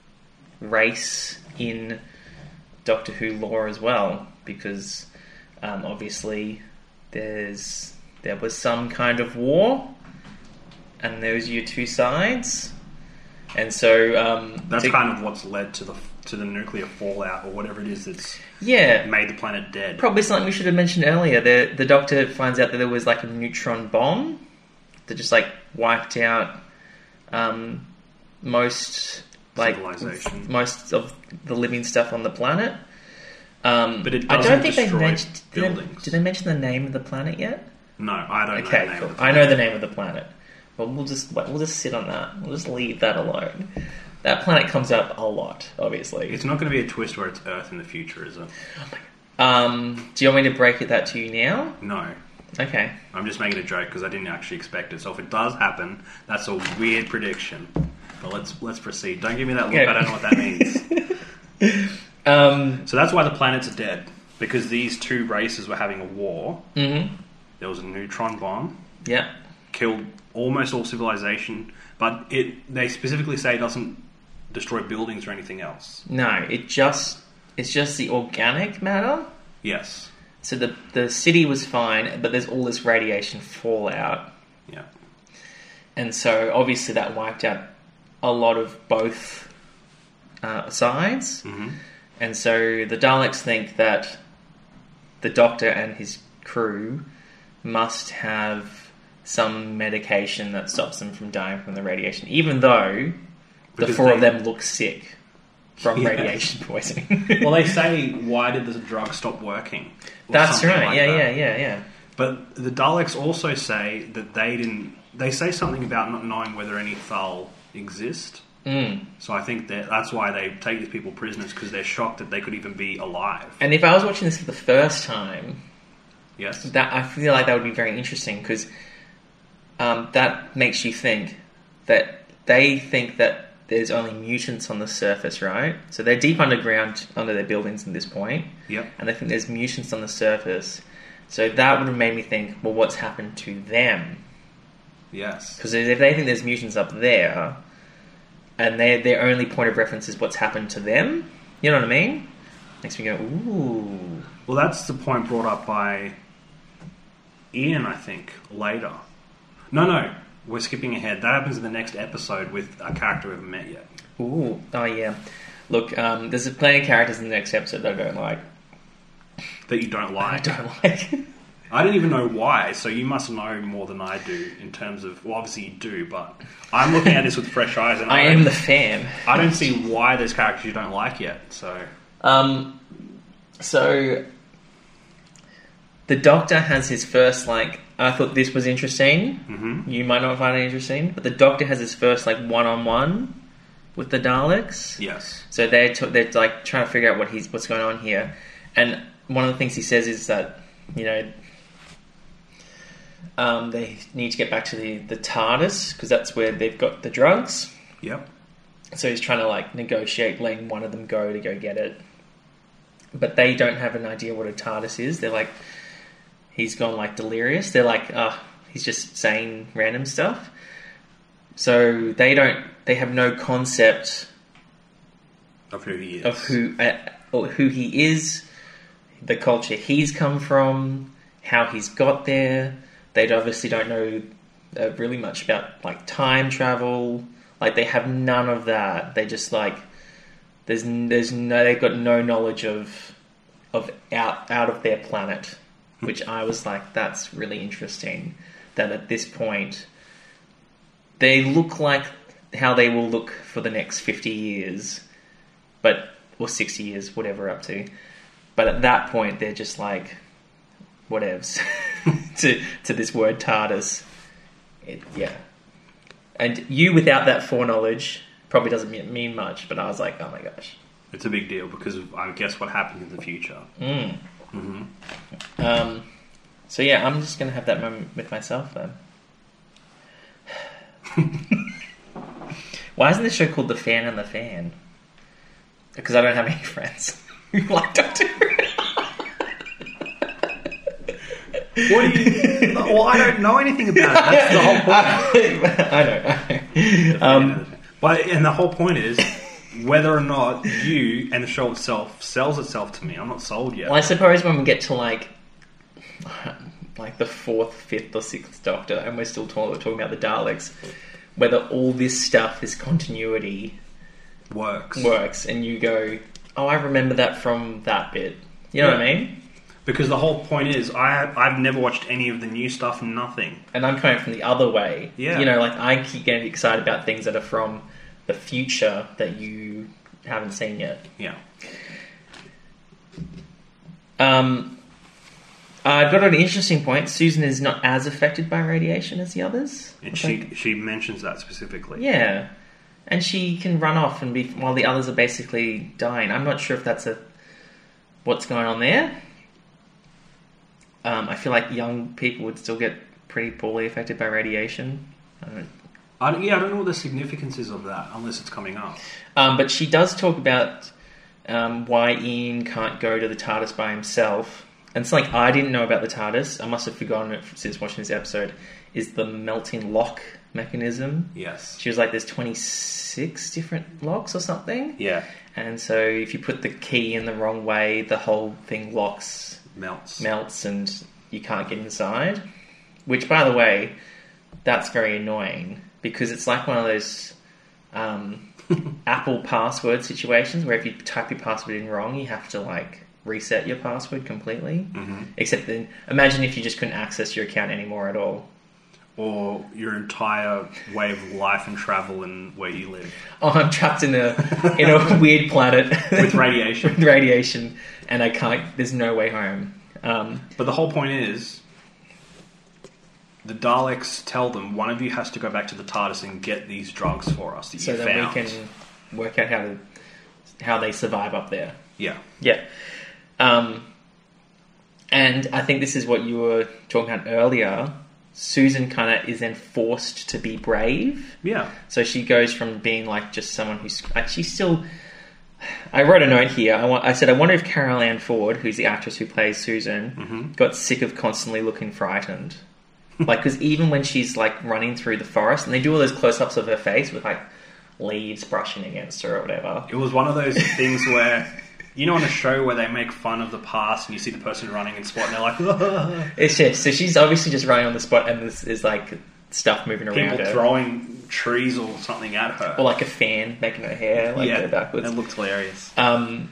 race in Doctor Who lore as well, because um, obviously there's there was some kind of war, and those are your two sides, and so um, That's to- kind of what's led to the to the nuclear fallout or whatever it is that's yeah, made the planet dead. probably something we should have mentioned earlier. The the Doctor finds out that there was like a neutron bomb that just like wiped out um, most like Civilization. most of the living stuff on the planet. Um, But it I don't doesn't think they destroy mentioned. Did they, buildings. did they mention the name of the planet yet? No, I don't know Okay, the name cool. of the I planet. know the name of the planet. Well, we'll just we'll just sit on that. We'll just leave that alone. That planet comes up a lot, obviously. It's not going to be a twist where it's Earth in the future, is it? Um, do you want me to break it that to you now? No. Okay. I'm just making a joke because I didn't actually expect it. So if it does happen, that's a weird prediction. But let's let's proceed. Don't give me that look. Okay. I don't know what that means. Um, So that's why the planets are dead, because these two races were having a war. mm-hmm. There was a neutron bomb, Yeah. killed almost all civilization, but it they specifically say it doesn't destroy buildings or anything else. No, it just it's just the organic matter. Yes. So the the city was fine, but there's all this radiation fallout, Yeah. and so obviously that wiped out a lot of both uh, sides. Mm-hmm. And so the Daleks think that the Doctor and his crew must have some medication that stops them from dying from the radiation, even though the Because four they- of them look sick from Yeah. radiation poisoning. Well, they say, why did the drug stop working? Or That's something right. like yeah, that. yeah, yeah, yeah. But the Daleks also say that they didn't. They say something about not knowing whether any Thal exist. Mm. So I think that that's why they take these people prisoners, because they're shocked that they could even be alive. And if I was watching this for the first time, Yes. that I feel like that would be very interesting, because um, that makes you think that they think that there's only mutants on the surface, right? So they're deep underground under their buildings at this point, Yep. and they think there's mutants on the surface. So that would have made me think, well, what's happened to them? Yes. Because if they think there's mutants up there, and their their only point of reference is what's happened to them, you know what I mean? Makes me go, ooh. Well, that's the point brought up by Ian, I think, later. No, no, we're skipping ahead. That happens in the next episode with a character we haven't met yet. Ooh, oh yeah. Look, um, there's plenty of characters in the next episode that I don't like. That you don't I like. don't like. I don't even know why, so you must know more than I do in terms of... Well, obviously you do, but I'm looking at this with fresh eyes, and I I, am don't, the fan. I don't see why there's characters you don't like yet, so... Um, so the Doctor has his first like. I thought this was interesting. Mhm. You might not find it interesting, but the Doctor has his first like one-on-one with the Daleks. Yes. So they're t- they're like trying to figure out what he's what's going on here, and one of the things he says is that you know um, they need to get back to the the TARDIS because that's where they've got the drugs. Yep. So he's trying to like negotiate letting one of them go to go get it, but they don't have an idea what a TARDIS is. They're like, he's gone like delirious. They're like, ah, oh, he's just saying random stuff. So they don't. They have no concept Of who he is. of who uh, or who he is, the culture he's come from, how he's got there. They obviously don't know uh, really much about like time travel. Like they have none of that. They just like There's there's no they've got no knowledge of of out out of their planet, which I was like, that's really interesting. That at this point, they look like how they will look for the next fifty years, but or sixty years, whatever up to. But at that point, they're just like whatevs to to this word TARDIS. It, yeah, and you without that foreknowledge probably doesn't mean much, but I was like, oh my gosh. It's a big deal because of, I guess, what happens in the future. Mm. Mm-hmm. Um, so yeah, I'm just going to have that moment with myself then. Why isn't this show called The Fan and the Fan? Because I don't have any friends who like Doctor Who. What do you... Well, I don't know anything about it. That's the whole point. I know. I know. Um, But and the whole point is whether or not you and the show itself sells itself to me. I'm not sold yet. Well, I suppose when we get to like, like the fourth, fifth, or sixth Doctor, and we're still talk, talking about the Daleks, whether all this stuff, this continuity, works, works, and you go, oh, I remember that from that bit. You know yeah. what I mean? Because the whole point is, I I've never watched any of the new stuff. Nothing. And I'm coming from the other way. Yeah. You know, like I keep getting excited about things that are from the future that you haven't seen yet. Yeah. Um, I've got an interesting point. Susan is not as affected by radiation as the others. And she she mentions that specifically. Yeah. And she can run off and be while the others are basically dying. I'm not sure if that's a what's going on there. Um, I feel like young people would still get pretty poorly affected by radiation. I don't know. I don't, yeah, I don't know what the significance is of that unless it's coming up. Um, but she does talk about um, why Ian can't go to the TARDIS by himself. And it's like, I didn't know about the TARDIS. I must have forgotten it since watching this episode. Is the melting lock mechanism. Yes. She was like, there's twenty-six different locks or something. Yeah. And so if you put the key in the wrong way, the whole thing locks... Melts. Melts and you can't get inside. Which, by the way, that's very annoying because it's like one of those um, Apple password situations where if you type your password in wrong, you have to like reset your password completely. Mm-hmm. Except then, imagine if you just couldn't access your account anymore at all. Or your entire way of life and travel and where you live. Oh, I'm trapped in a in a weird planet With radiation. with radiation, and I can't. There's no way home. Um, but the whole point is, the Daleks tell them one of you has to go back to the TARDIS and get these drugs for us that so you that found. we can work out how to how they survive up there. Yeah. Yeah. Um, and I think this is what you were talking about earlier. Susan kind of is then forced to be brave. Yeah. So she goes from being like just someone who's... Like, she's still... I wrote a note here. I, want, I said, I wonder if Carol Ann Ford, who's the actress who plays Susan, mm-hmm. got sick of constantly looking frightened. Like, because even when she's like running through the forest, and they do all those close-ups of her face with like leaves brushing against her or whatever. It was one of those things where... You know, on a show where they make fun of the past and you see the person running in spot and they're like, ah. It's just, so she's obviously just running on the spot and there's, there's like stuff moving around People her. throwing trees or something at her. Or like a fan making her hair like yeah, go backwards. It looked hilarious. Um,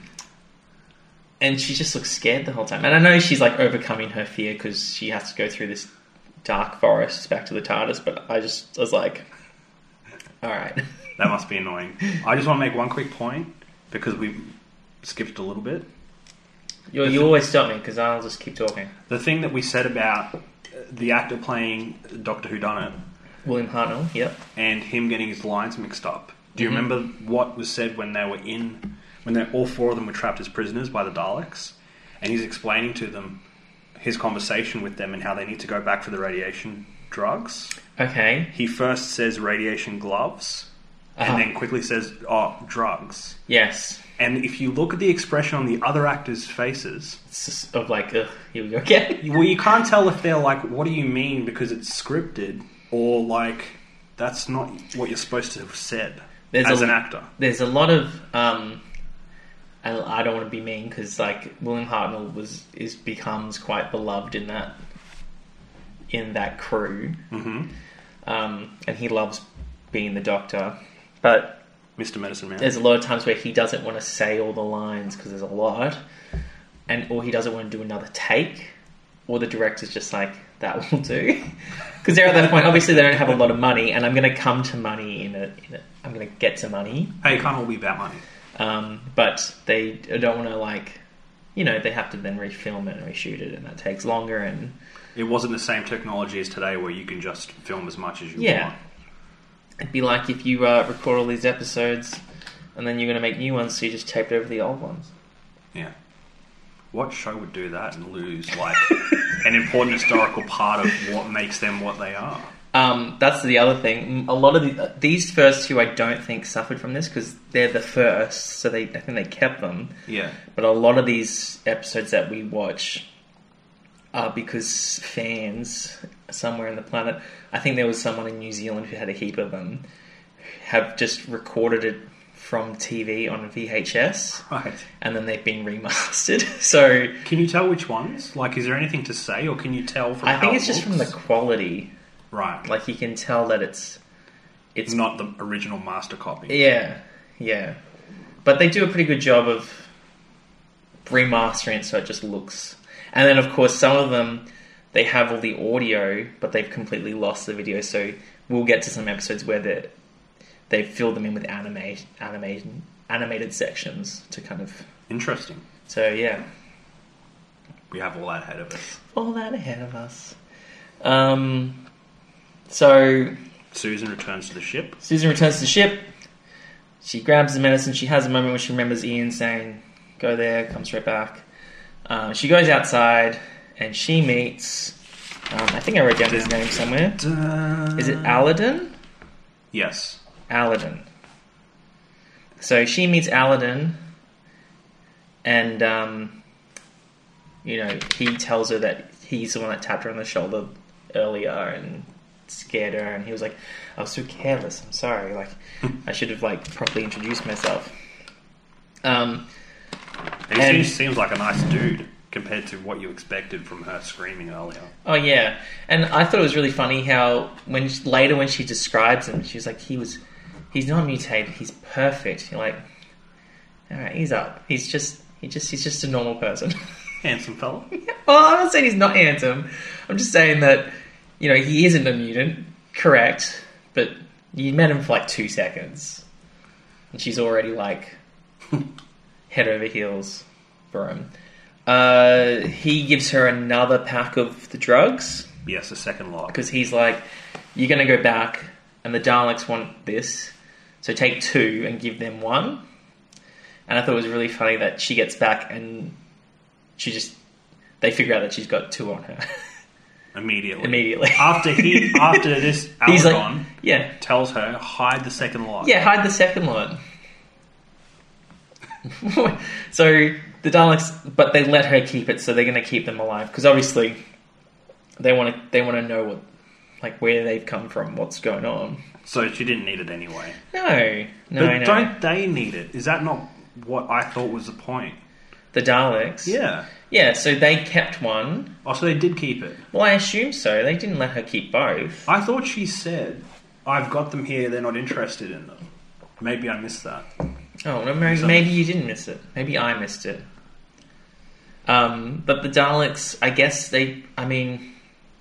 and she just looks scared the whole time. And I know she's like overcoming her fear because she has to go through this dark forest back to the TARDIS, but I just I was like, alright. That must be annoying. I just want to make one quick point because we've skipped a little bit. You, you always stop me because I'll just keep talking. The thing that we said about the actor playing Doctor Whodunit, William Hartnell, yep. and him getting his lines mixed up. Do you Mm-hmm. remember what was said when they were in, when they, all four of them were trapped as prisoners by the Daleks? And he's explaining to them his conversation with them and how they need to go back for the radiation drugs. Okay. He first says radiation gloves, Uh-huh. and then quickly says, oh, drugs. Yes. And if you look at the expression on the other actors' faces... It's just of like, ugh, here we go again. Well, you can't tell if they're like, what do you mean because it's scripted, or like, that's not what you're supposed to have said There's as a, an actor. There's a lot of... Um, I, I don't want to be mean because like William Hartnell was is becomes quite beloved in that in that crew. Mm-hmm. Um, and he loves being the Doctor. But... Mister Medicine Man. there's a lot of times where he doesn't want to say all the lines because there's a lot, and or he doesn't want to do another take, or the director's just like, that will do. Because they're at that point, obviously they don't have a lot of money, and I'm going to come to money in a, in a I'm going to get to money. Hey, it can't all be about money. Um, but they don't want to, like, you know, they have to then refilm it and reshoot it, and that takes longer. And It wasn't the same technology as today where you can just film as much as you yeah, want. it'd be like if you uh, record all these episodes, and then you're going to make new ones, so you just taped over the old ones. Yeah. What show would do that and lose, like, an important historical part of what makes them what they are? Um, that's the other thing. A lot of the, these first two, I don't think suffered from this because they're the first, so they I think they kept them. Yeah. But a lot of these episodes that we watch are because fans somewhere on the planet. I think there was someone in New Zealand who had a heap of them. Have just recorded it from T V on V H S, Right. and then they've been remastered. So Can you tell which ones? Like, is there anything to say, or can you tell from I how think it it's just from the looks? quality. Right. Like you can tell that it's it's It's not the original master copy. Yeah, yeah. But they do a pretty good job of remastering it so it just looks... And then, of course, some of them, they have all the audio, but they've completely lost the video. So we'll get to some episodes where they they've filled them in with animate, animate, animated sections to kind of... Interesting. So, yeah. We have all that ahead of us. All that ahead of us. Um, so... Susan returns to the ship. Susan returns to the ship. She grabs the medicine. She has a moment where she remembers Ian saying, go there, comes straight back. Um, she goes outside and she meets... Um, I think I wrote down his name somewhere. Is it Aladdin? Yes. Aladdin. So she meets Aladdin and, um, you know, he tells her that he's the one that tapped her on the shoulder earlier and scared her, and he was like, I was so careless, I'm sorry, like I should have like properly introduced myself. Um, He and- seems, seems like a nice dude compared to what you expected from her screaming earlier. oh yeah, and I thought it was really funny how when she, later when she describes him, she was like, he was, he's not mutated, he's perfect. You're like, all right, he's up. He's just, he just, he's just a normal person. Handsome fella. Well, I'm not saying he's not handsome. I'm just saying that, you know, he isn't a mutant, correct? But you met him for like two seconds, and she's already like head over heels for him. Uh, he gives her another pack of the drugs Yes, a second lot. because he's like, "You're going to go back, and the Daleks want this, so take two and give them one." And I thought it was really funny that she gets back and she just they figure out that she's got two on her. Immediately. Immediately. After he, after this, He's Alcon like, yeah, tells her, hide the second lot. yeah, hide the second one. So the Daleks, but they let her keep it, so they're going to keep them alive because obviously they want to. They want to know what, like, where they've come from, what's going on. So she didn't need it anyway. No, no, But no. don't they need it? Is that not what I thought was the point? The Daleks. Yeah. Yeah, so they kept one. Oh, so they did keep it. Well, I assume so. They didn't let her keep both. I thought she said, I've got them here, they're not interested in them. Maybe I missed that. Oh, no, maybe, maybe you didn't miss it. Maybe I missed it. Um, but the Daleks, I guess they, I mean,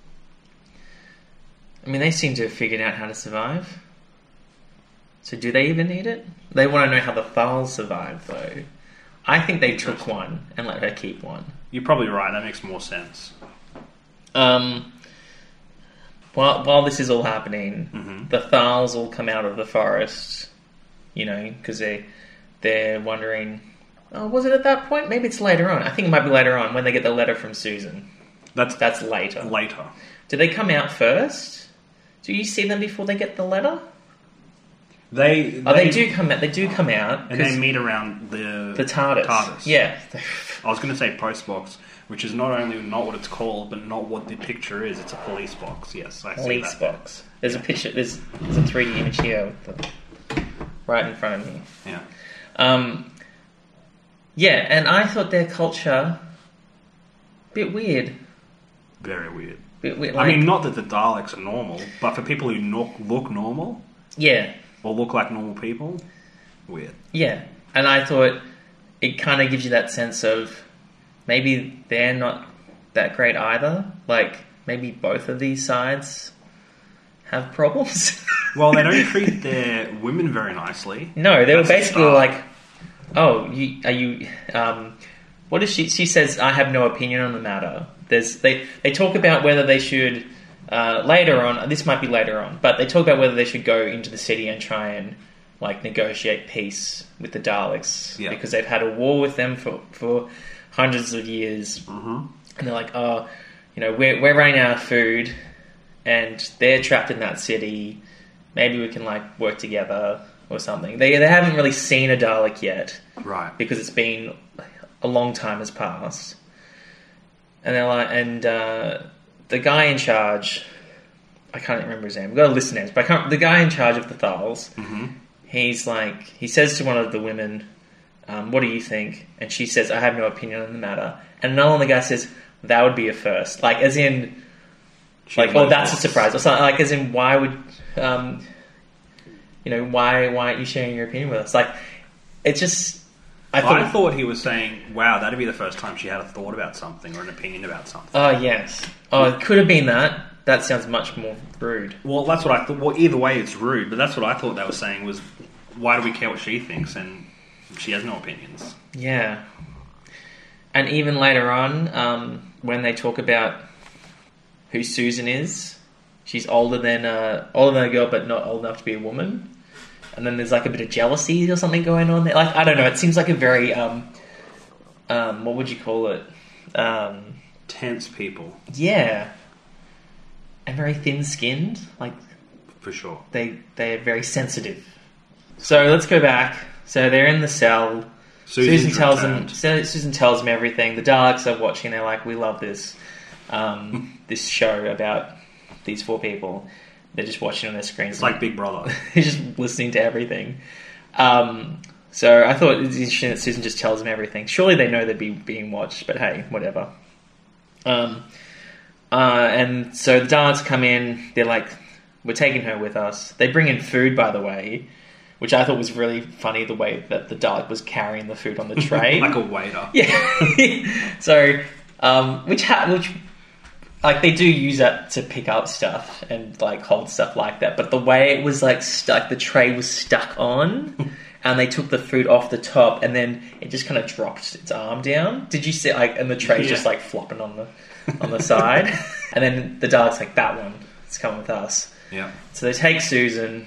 I mean, they seem to have figured out how to survive. So do they even need it? They want to know how the Thals survived, though. I think they took one and let her keep one. You're probably right, that makes more sense. Um, while, while this is all happening, Mm-hmm. the Thals all come out of the forest, you know, because they, they're wondering, oh, was it at that point? Maybe it's later on. I think it might be later on when they get the letter from Susan. That's That's later. later. Do they come out first? Do you see them before they get the letter? They, Oh, they do come out. They do come out. And they 'cause meet around the... the TARDIS. TARDIS. Yeah. I was going to say post box, which is not only not what it's called, but not what the picture is. It's a police box. Yes, I see Police that. box. There's a picture. There's, there's a three D image here with the, right in front of me. Yeah. Um, yeah, and I thought their culture bit weird. Very weird. Bit weird. I Like, mean, not that the Daleks are normal, but for people who no- look normal yeah, or look like normal people, weird. Yeah, and I thought it kind of gives you that sense of maybe they're not that great either. Like, maybe both of these sides have problems. Well, they don't treat their women very nicely. No, they That's were a basically start. like, oh, you, are you... Um, what is she... She says, I have no opinion on the matter. There's They, they talk about whether they should... Uh, later on, this might be later on, but they talk about whether they should go into the city and try and like negotiate peace with the Daleks, Yeah. because they've had a war with them for, for hundreds of years, Mm-hmm. and they're like, oh, you know, we're we're running out of food, and they're trapped in that city. Maybe we can like work together or something. They they haven't really seen a Dalek yet, Right. because it's been a long time has passed, and they're like, and. Uh, The guy in charge, I can't remember his name. We've got to list the names, but I can't. The guy in charge of the Thals, Mm-hmm. he's like, he says to one of the women, um, "What do you think?" And she says, "I have no opinion on the matter." And another one, the guy says, "That would be a first." Like, as in, like, oh, that's a surprise, or something. Like, as in, why would, um, you know, why why aren't you sharing your opinion with us? Like, it's just. I thought, I thought he was saying, wow, that'd be the first time she had a thought about something or an opinion about something. Oh, yes. Oh, it could have been that. That sounds much more rude. Well, that's what I thought. Well, either way, it's rude, but that's what I thought they were saying was, why do we care what she thinks? And she has no opinions. Yeah. And even later on, um, when they talk about who Susan is, she's older than, uh, older than a girl, but not old enough to be a woman. And then there's like a bit of jealousy or something going on there. Like, I don't know, it seems like a very, um, um, what would you call it? Um, Tense people, yeah. And very thin-skinned. Like, for sure. they, they're very sensitive. So let's go back. So they're in the cell. Susan's Susan tells returned. them. Susan tells them everything. The Daleks are watching. They're like, "We love this, um, this show about these four people." They're just watching on their screens. It's like Big Brother. They're just listening to everything. Um, so I thought it was interesting that Susan just tells them everything. Surely they know they'd be being watched, but hey, whatever. Um, uh, and so the Daleks come in. They're like, "We're taking her with us." They bring in food, by the way, which I thought was really funny, the way that the Dalek was carrying the food on the tray. Like a waiter. Yeah. So, um, which ha- which like they do use that to pick up stuff and like hold stuff like that, but the way it was like stuck, the tray was stuck on, and they took the food off the top, and then it just kind of dropped its arm down. Did you see? Like, and the tray's Yeah. just like flopping on the on the side, and then the Dalek's like, "That one, it's coming with us." Yeah. So they take Susan,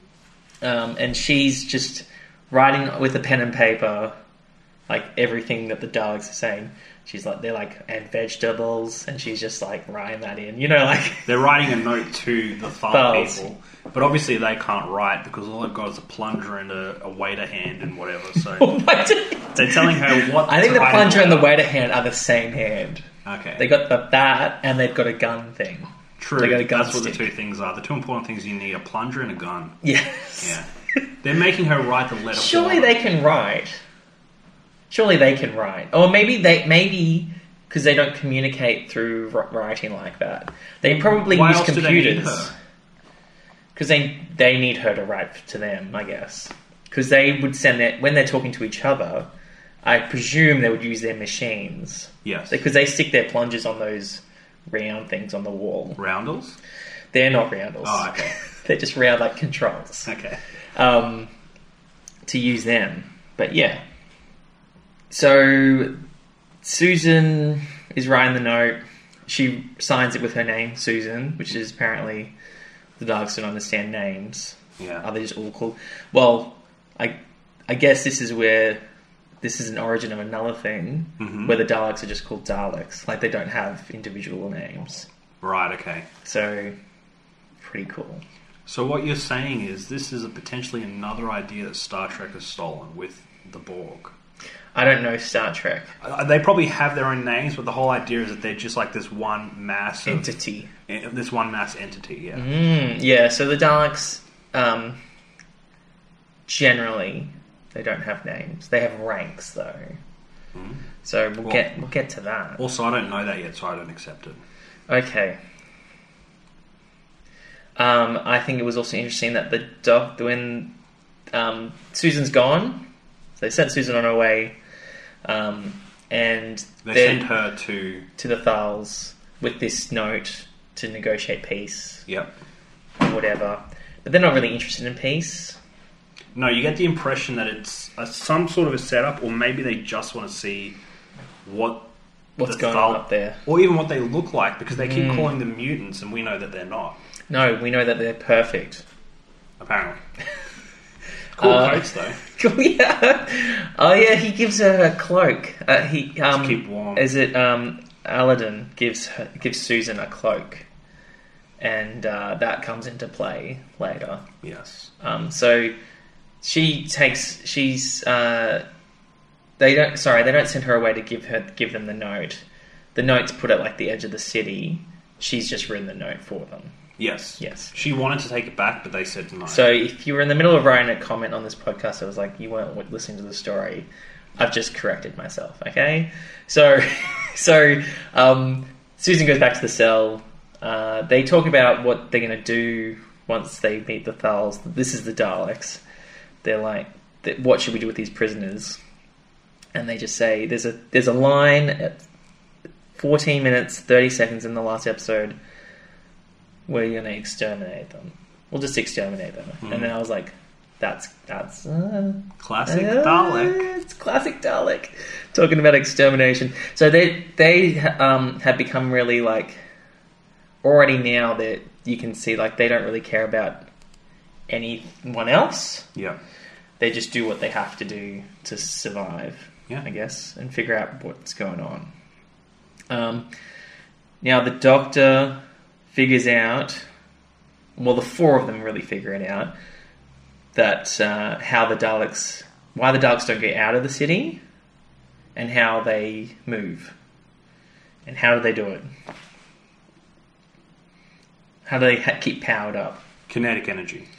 um, and she's just writing with a pen and paper, like everything that the Daleks are saying. She's like, they're like, and vegetables, and she's just like writing that in, you know, like. They're writing a note to the Thal Thals. people, but obviously they can't write because all they've got is a plunger and a, a waiter hand and whatever. So they're telling her what. I think to the write plunger in and the waiter hand are the same hand. Okay. They got the that, and they've got a gun thing. True. They got a gun That's what the stick. two things are. The two important things you need: a plunger and a gun. Yes. Yeah. They're making her write the letter. Surely for they them. can write. Surely they can write, or maybe they maybe because they don't communicate through wr- writing like that. They probably Why use else do they need computers her? because they they need her to write to them, I guess. Because they would send it when they're talking to each other. I presume they would use their machines Yes. because they stick their plungers on those round things on the wall. Roundels. They're not roundels. Oh, okay. They're just round like controls. Okay. Um, to use them. But yeah. So Susan is writing the note. She signs it with her name, Susan, which is apparently the Daleks don't understand names. Yeah. Are they just all called? Well, I I guess this is where this is an origin of another thing Mhm. where the Daleks are just called Daleks. Like they don't have individual names. Right. Okay. So pretty cool. So what you're saying is this is a potentially another idea that Star Trek has stolen with the Borg. I don't know Star Trek. Uh, They probably have their own names, but the whole idea is that they're just like this one mass of, Entity. eh, this one mass entity. Yeah. Mm, yeah, so the Daleks, um, generally, they don't have names. They have ranks, though. Mm. So we'll, Well- get we'll get to that. Also, I don't know that yet, so I don't accept it. Okay. Um, I think it was also interesting that the doc when um, Susan's gone. So they sent Susan on her way, um, and They they're- sent her to... to the Thals with this note to negotiate peace Yep. or whatever. But they're not really interested in peace. No, you get the impression that it's a, some sort of a setup, or maybe they just want to see what What's the going Thal- on up there? or even what they look like, because they keep Mm. calling them mutants, and we know that they're not. No, we know that they're perfect. Apparently, cool Uh, coats though. yeah. Oh yeah, he gives her a cloak. Uh, he um, To keep warm. Is it um, Aladdin gives her, gives Susan a cloak, and uh, that comes into play later. Yes. Um, so she takes she's uh, they don't sorry they don't send her away to give her give them the note. The note's put at like the edge of the city. She's just written the note for them. Yes. Yes. She wanted to take it back, but they said no. So if you were in the middle of writing a comment on this podcast, I was like, you weren't listening to the story. I've just corrected myself. Okay. So, so um, Susan goes back to the cell. Uh, they talk about what they're going to do once they meet the Thals. This is the Daleks. They're like, what should we do with these prisoners? And they just say, there's a there's a line at fourteen minutes, thirty seconds in the last episode where you're going to exterminate them. We'll just exterminate them. Mm. And then I was like, that's, that's, uh, Classic uh, Dalek. It's classic Dalek. Talking about extermination. So they, they, um, have become really like, already now that you can see like they don't really care about anyone else. Yeah. They just do what they have to do to survive, Yeah. I guess, and figure out what's going on. Um, now the Doctor figures out, well, the four of them really figure it out, that uh, how the Daleks, why the Daleks don't get out of the city, and how they move, and how do they do it? How do they ha- keep powered up? Kinetic energy.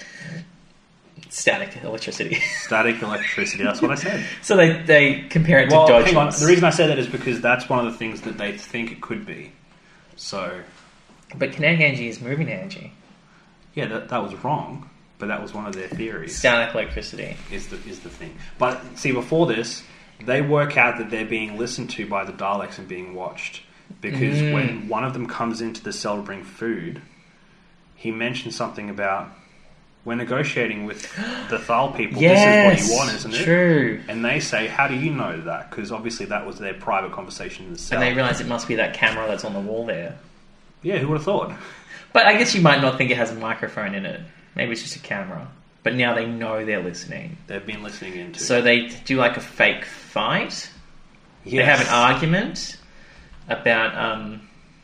Static electricity. Static electricity. That's what I said. So they, they compare it Well, to hang on. Dodgers. The reason I say that is because that's one of the things that they think it could be. So, But kinetic energy is moving energy. yeah, that, that was wrong, but that was one of their theories. Static electricity. Is the is the thing. But see, before this, they work out that they're being listened to by the Daleks and being watched, because Mm. when one of them comes into the cell to bring food, he mentions something about, we're negotiating with the Thal people. Yes, this is what you want, isn't it? true. And they say, how do you know that? Because obviously that was their private conversation in the cell. And they realise it must be that camera that's on the wall there. Yeah, who would have thought? But I guess you might not think it has a microphone in it. Maybe it's just a camera. But now they know they're listening. They've been listening into. So they do like a fake fight. yes. They have an argument about, um,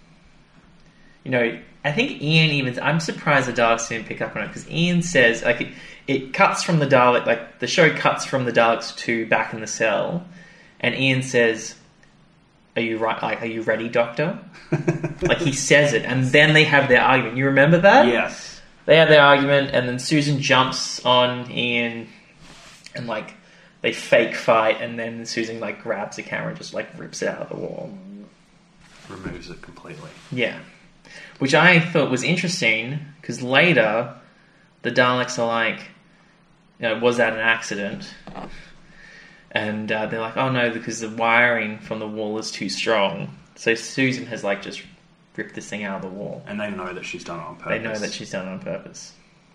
you know, I think Ian even... I'm surprised the Daleks didn't pick up on it, because Ian says, like, it, it cuts from the Dalek... Like, the show cuts from the Daleks to back in the cell, and Ian says, are you right? Like, are you ready, Doctor? Like, he says it, and then they have their argument. You remember that? Yes. They have their argument, and then Susan jumps on Ian, and, like, they fake fight, and then Susan, like, grabs the camera and just, like, rips it out of the wall. Removes it completely. Yeah. Which I thought was interesting, because later, the Daleks are like, you know, was that an accident? And uh, they're like, oh no, because the wiring from the wall is too strong. So Susan has, like, just ripped this thing out of the wall. And they know that she's done it on purpose. They know that she's done it on purpose.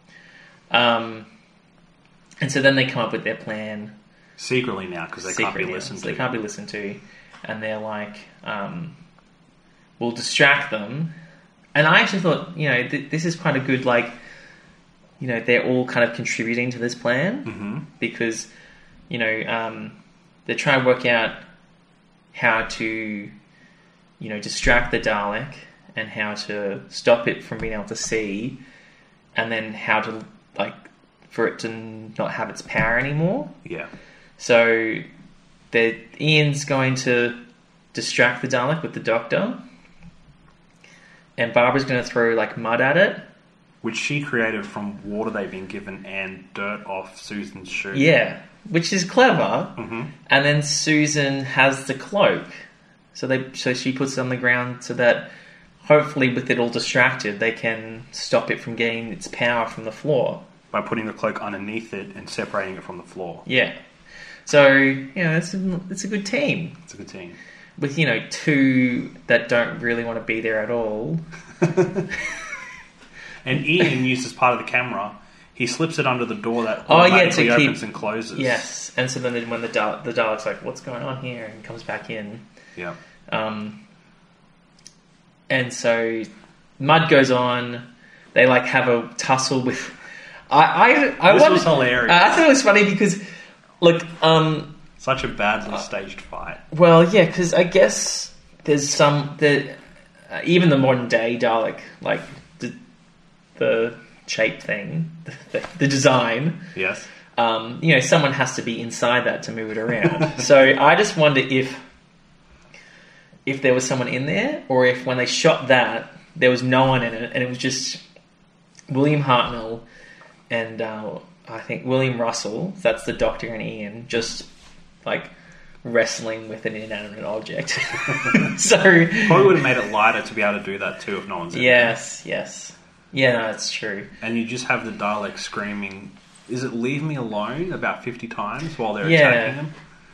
Um, and so then they come up with their plan. Secretly now, because they can't be secretly, listened so to. They can't be listened to. And they're like, um, we'll distract them. And I actually thought, you know, th- this is quite a good, like, you know, they're all kind of contributing to this plan. Mm-hmm. Because, you know, um, they're trying to work out how to, you know, distract the Dalek and how to stop it from being able to see, and then how to, like, for it to not have its power anymore. Yeah. So the Ian's going to distract the Dalek with the Doctor, and Barbara's going to throw, like, mud at it. Which she created from water they've been given and dirt off Susan's shoe. Yeah, which is clever. Mm-hmm. And then Susan has the cloak, so they so she puts it on the ground so that hopefully, with it all distracted, they can stop it from getting its power from the floor. by putting the cloak underneath it and separating it from the floor. Yeah. So, you know, it's a, it's a good team. It's a good team. With, you know, two that don't really want to be there at all. And Ian used as part of the camera, he slips it under the door that Oh, yeah, automatically to keep- opens and closes. Yes. And so then when the, Dal- the Dalek's like, what's going on here? And comes back in. Yeah. Um, and so Mud goes on. They, like, have a tussle with... I, I, I This wonder- was hilarious. I thought it was funny because, look, um... Such a badly staged fight. Well, yeah, because I guess there's some... The, uh, even the modern day Dalek, like, the, the shape thing, the, the design... Yes. Um, you know, someone has to be inside that to move it around. So I just wonder if if there was someone in there, or if when they shot that, there was no one in it, and it was just William Hartnell and uh, I think William Russell, that's the Doctor and Ian, just like wrestling with an inanimate object. So Probably would have made it lighter to be able to do that too if no one's in yes, yes. Yeah, no, that's true. there. And you just have the Dalek screaming, is it leave me alone, about fifty times while they're Yeah. attacking him?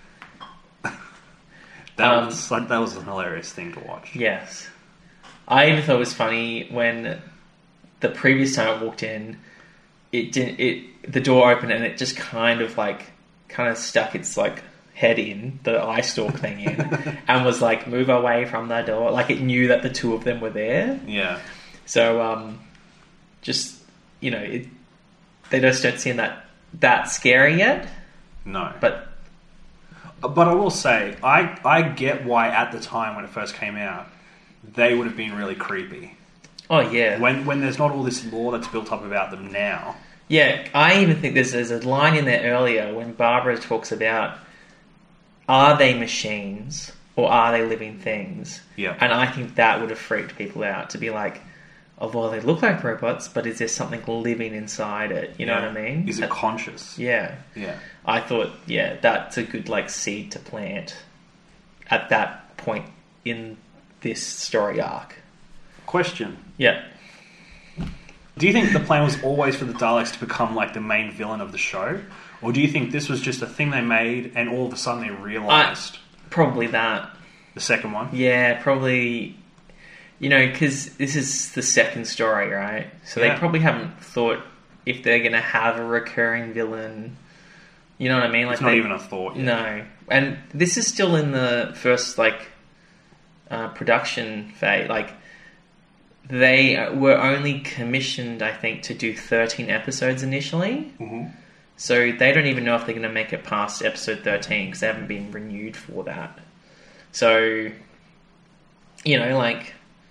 that, Um, was, like, that was a hilarious thing to watch. Yes. I even thought it was funny when the previous time I walked in, it didn't. It the door opened and it just kind of like kind of stuck its like head in the eye stalk thing in, and was like, move away from the door. Like it knew that the two of them were there. Yeah. So um, just you know, it, they just don't seem that that scary yet. No. But But I will say, I, I get why at the time when it first came out, they would have been really creepy. oh yeah, When when there's not all this lore that's built up about them now. yeah. I even think there's there's a line in there earlier when Barbara talks about, are they machines or are they living things? Yeah. And I think that would have freaked people out to be like, oh, well, they look like robots, but is there something living inside it? You know Yeah. what I mean? Is it That- conscious? yeah. Yeah. I thought, yeah, that's a good like seed to plant at that point in this story arc. Question. Yeah. Do you think the plan was always for the Daleks to become like the main villain of the show? Or do you think this was just a thing they made and all of a sudden they realised Probably that. the second one? Yeah, probably. You know, because this is the second story, right? So Yeah. they probably haven't thought if they're going to have a recurring villain. You know what I mean? Like It's not they- even a thought yet. No, and this is still in the first like uh, production phase. Like they were only commissioned, I think, to do thirteen episodes initially. Mm-hmm. So they don't even know if they're going to make it past episode thirteen because they haven't been renewed for that. So, you know, like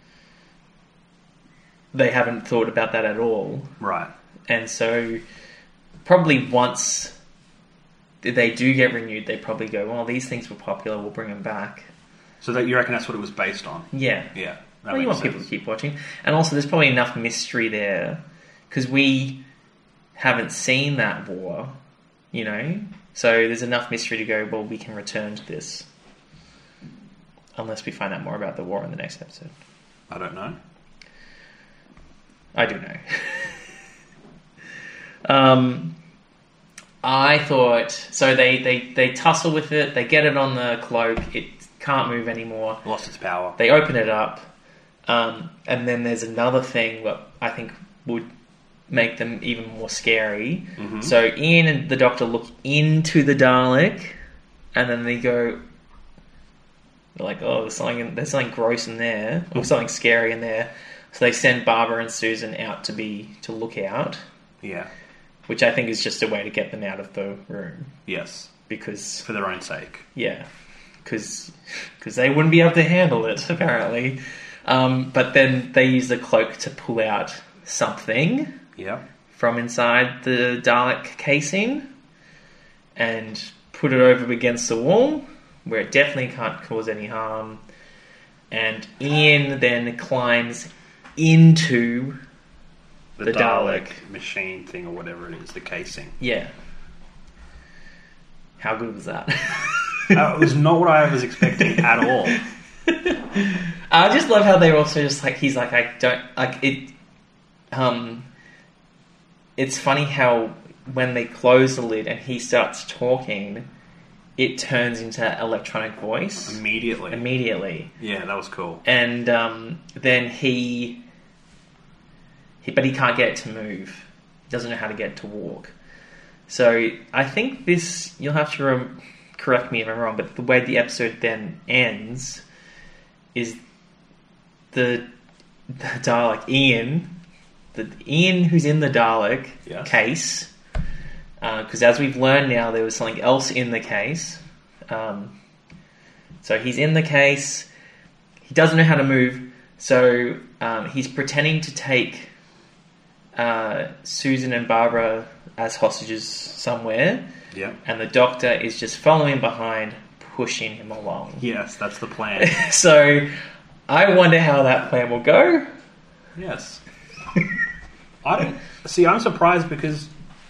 they haven't thought about that at all. Right. And so probably once they do get renewed, they probably go, well, these things were popular, we'll bring them back. So that you reckon that's what it was based on? Yeah. Yeah. That Well, you makes want people sense. to keep watching. And also there's probably enough mystery there because we haven't seen that war, you know? So there's enough mystery to go, well, we can return to this. Unless we find out more about the war in the next episode. I don't know. I do know. um, I thought... So they, they, they tussle with it, they get it on the cloak, it can't move anymore. Lost its power. They open it up, um, and then there's another thing that I think would make them even more scary. Mm-hmm. So Ian and the Doctor look into the Dalek, and then they go... They're like, oh, there's something, in, there's something gross in there, or something scary in there. So they send Barbara and Susan out to be to look out, Yeah. which I think is just a way to get them out of the room Yes. because For their own sake. yeah, because they wouldn't be able to handle it apparently. Um, but then they use the cloak to pull out something Yeah. from inside the Dalek casing and put it over against the wall where it definitely can't cause any harm. And Ian then climbs into The, The Dalek, Dalek. machine thing or whatever it is, the casing. yeah. How good was that? uh, it was not what I was expecting at all. I just love how they're also just like he's like I don't like it. Um, it's funny how when they close the lid and he starts talking, it turns into electronic voice Immediately. immediately. Yeah, that was cool. And um, then he, he, but he can't get it to move. He doesn't know how to get it to walk. So I think this, you'll have to rem- correct me if I'm wrong, but the way the episode then ends is the, the Dalek, Ian, the Ian who's in the Dalek Yes. case, because uh, as we've learned now, there was something else in the case. Um, so he's in the case, he doesn't know how to move, so um, he's pretending to take uh, Susan and Barbara as hostages somewhere, Yeah. and the Doctor is just following behind, pushing him along. Yes, that's the plan. So I wonder how that plan will go. Yes. I don't see. I'm surprised because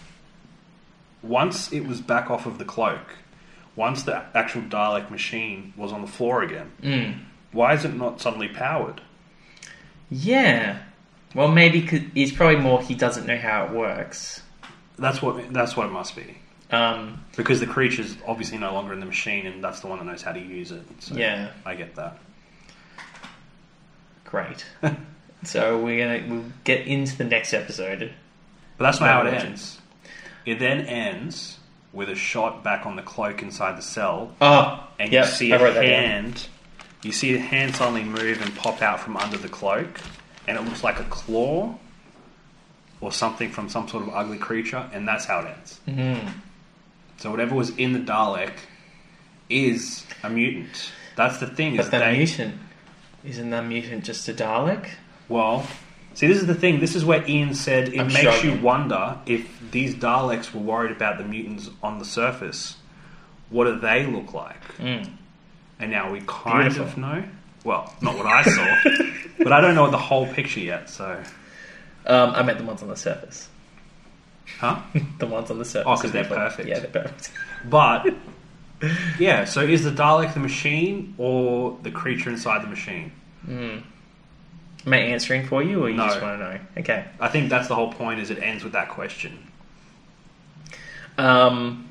once it was back off of the cloak, once the actual Dalek machine was on the floor again, Mm. why is it not suddenly powered? Yeah. Well, maybe 'cause it's probably more he doesn't know how it works. That's what. That's what it must be. Um, Because the creature's obviously no longer in the machine, and that's the one that knows how to use it. So Yeah. I get that. great. So we're gonna we'll get into the next episode. But that's not how it Watch it. ends. It then ends with a shot back on the cloak inside the cell, Oh, and yep, you see I a wrote that down. hand. You see a hand suddenly move and pop out from under the cloak, and it looks like a claw or something from some sort of ugly creature, and that's how it ends. Mm-hmm. So whatever was in the Dalek is a mutant. That's the thing. Is But the they, mutant isn't the mutant just a Dalek? Well, see, this is the thing. This is where Ian said it I'm makes struggling. you wonder if these Daleks were worried about the mutants on the surface. What do they look like? Mm. And now we kind Beautiful. of know. Well, not what I saw, but I don't know the whole picture yet. So, Um, I meant the ones on the surface. huh? The ones on the surface. Oh, 'cause they're Definitely. perfect. Yeah, they're perfect. But yeah, so is the Dalek the machine or the creature inside the machine? Am I answering for you, or you No. just want to know? Okay. I think that's the whole point. Is it ends with that question? Um,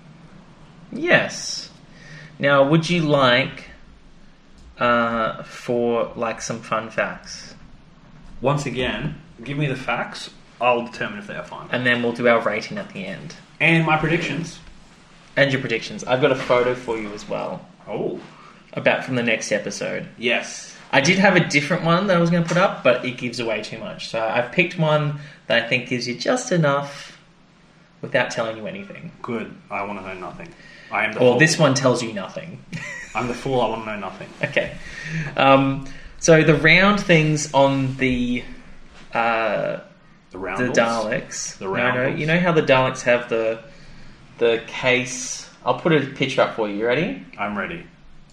yes. Now, would you like uh, for like some fun facts, Once again, give me the facts. I'll determine if they are fun. and then we'll do our rating at the end And my predictions. and your predictions. I've got a photo for you as well Oh, about from the next episode. yes. I did have a different one that I was going to put up, but it gives away too much. So I've picked one that I think gives you just enough without telling you anything. Good. I want to know nothing. I am the Well, fool. this one tells you nothing. I'm the fool. I want to know nothing. Okay. Um, so the round things on the uh, The the roundels. Daleks. The No, no, roundels. you know how the Daleks have the the case. I'll put a picture up for you. You ready? I'm ready.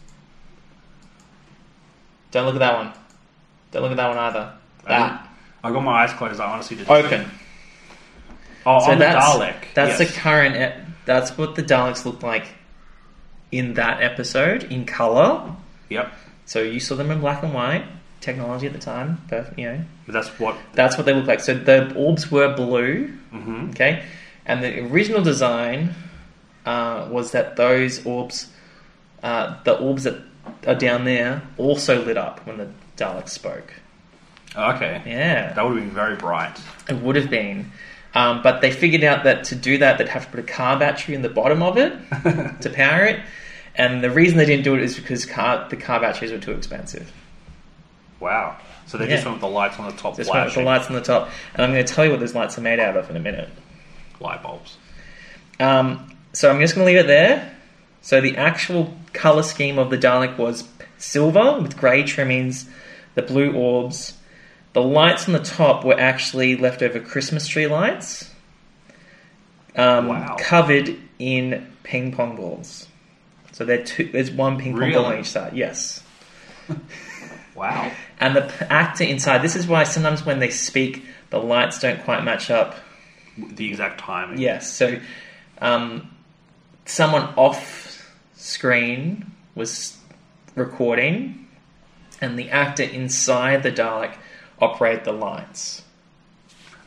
Don't look at that one. Don't look at that one either. That I got my eyes closed. I honestly did. open. Oh, So on the that's Dalek. that's yes. the current. e- That's what the Daleks look like in that episode in color. Yep. So you saw them in black and white technology at the time. Perfect, you know. But that's what. That's what they look like. So the orbs were blue, Mm-hmm. okay, and the original design uh, was that those orbs, uh, the orbs that are down there, also lit up when the Daleks spoke. Okay. Yeah, That would have been very bright. it would have been, um, but they figured out that to do that, they'd have to put a car battery in the bottom of it to power it, and the reason they didn't do it is because car, the car batteries were too expensive. Wow. So they Yeah. just went with the lights on the top Just went with the flashing. lights on the top, and I'm going to tell you what those lights are made out of in a minute. Light bulbs. Um, so I'm just going to leave it there. So the actual colour scheme of the Dalek was silver with grey trimmings, the blue orbs. The lights on the top were actually leftover Christmas tree lights, um, Wow. covered in ping pong balls. So there two, there's one ping pong ball on Really? each side. Yes. Wow. And the p- actor inside, this is why sometimes when they speak, the lights don't quite match up. The exact timing. Yes, so um, someone off screen was recording, and the actor inside the Dalek operated the lights.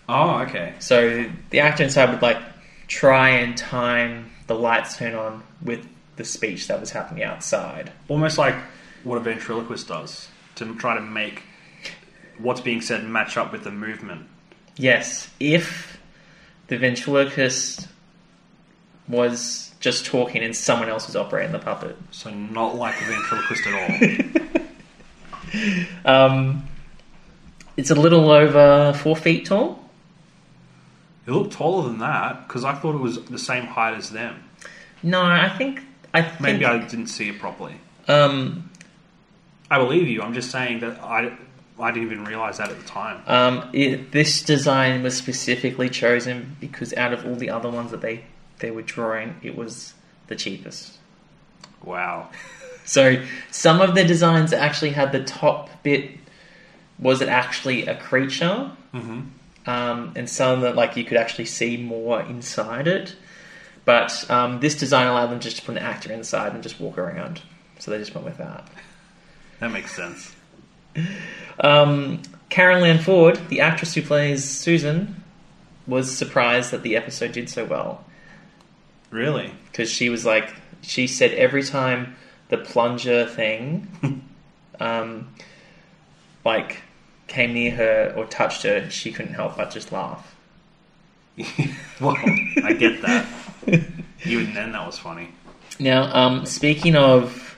Oh, okay. So the actor inside would like try and time the lights turn on with the speech that was happening outside. Almost like what a ventriloquist does to try to make what's being said match up with the movement. Yes, if the ventriloquist was just talking and someone else was operating the puppet. So not like a ventriloquist at all. Um, it's a little over four feet tall. It looked taller than that because I thought it was the same height as them. No, I think I think, Maybe I didn't see it properly. Um, I believe you. I'm just saying that I, I didn't even realise that at the time. um, it, this design was specifically chosen because out of all the other ones that they, they were drawing, it was the cheapest. Wow. So some of the designs actually had the top bit. Was it actually a creature? Mm-hmm. Um, and some that like you could actually see more inside it. But um, this design allowed them just to put an actor inside and just walk around. So they just went with that. That makes sense. Um, Karen Ann Ford, the actress who plays Susan, was surprised that the episode did so well. Really? Because she was like, she said every time the plunger thing, um, like, came near her or touched her, she couldn't help but just laugh. Well, I get that. Even then, that was funny. Now, um, speaking of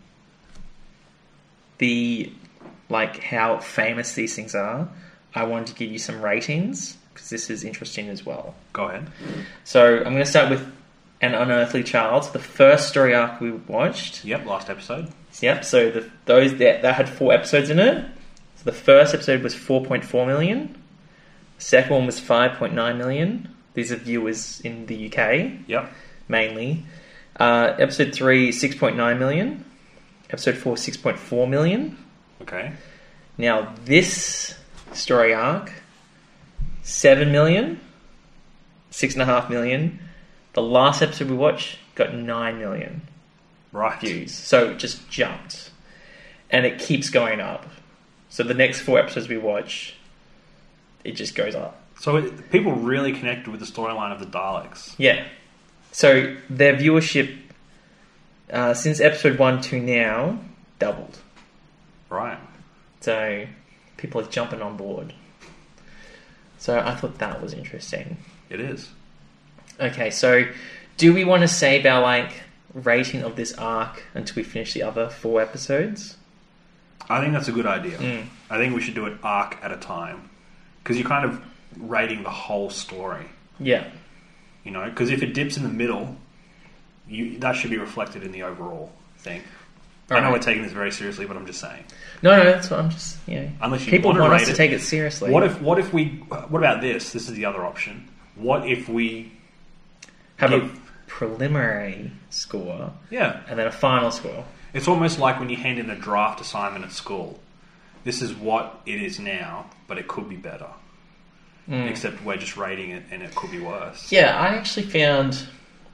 the, like, how famous these things are, I wanted to give you some ratings, because this is interesting as well. Go ahead. So, I'm going to start with An Unearthly Child, the first story arc we watched. Yep, last episode. Yep, so the, those that, that had four episodes in it. So the first episode was four point four million. The second one was five point nine million. These are viewers in the U K. Yep. Mainly. Uh, episode three, six point nine million. Episode four, six point four million. Okay. Now, this story arc, seven million. six point five million. The last episode we watched got nine million Right. views. So it just jumped. And it keeps going up. So the next four episodes we watch, it just goes up. So it, people really connected with the storyline of the Daleks. Yeah. So their viewership, uh, since episode one to now, doubled. Right. So people are jumping on board. So I thought that was interesting. It is. Okay, so do we want to save our, like, rating of this arc until we finish the other four episodes? I think that's a good idea. Mm. I think we should do it arc at a time. Because you're kind of rating the whole story. Yeah. You know, because if it dips in the middle, you, that should be reflected in the overall thing. All I know right. we're taking this very seriously, but I'm just saying. No, no, that's what I'm just, you know. Unless you people want to want rate us to it. take it seriously. What if? What if we? What about this? This is the other option. What if we have give, a preliminary score Yeah, and then a final score? it's almost like when you hand in a draft assignment at school. This is what it is now, but it could be better. Mm. Except we're just rating it, and it could be worse. Yeah, I actually found...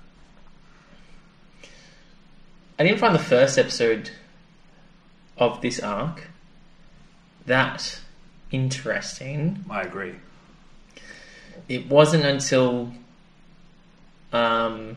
I didn't find the first episode of this arc that interesting. I agree. It wasn't until... Um,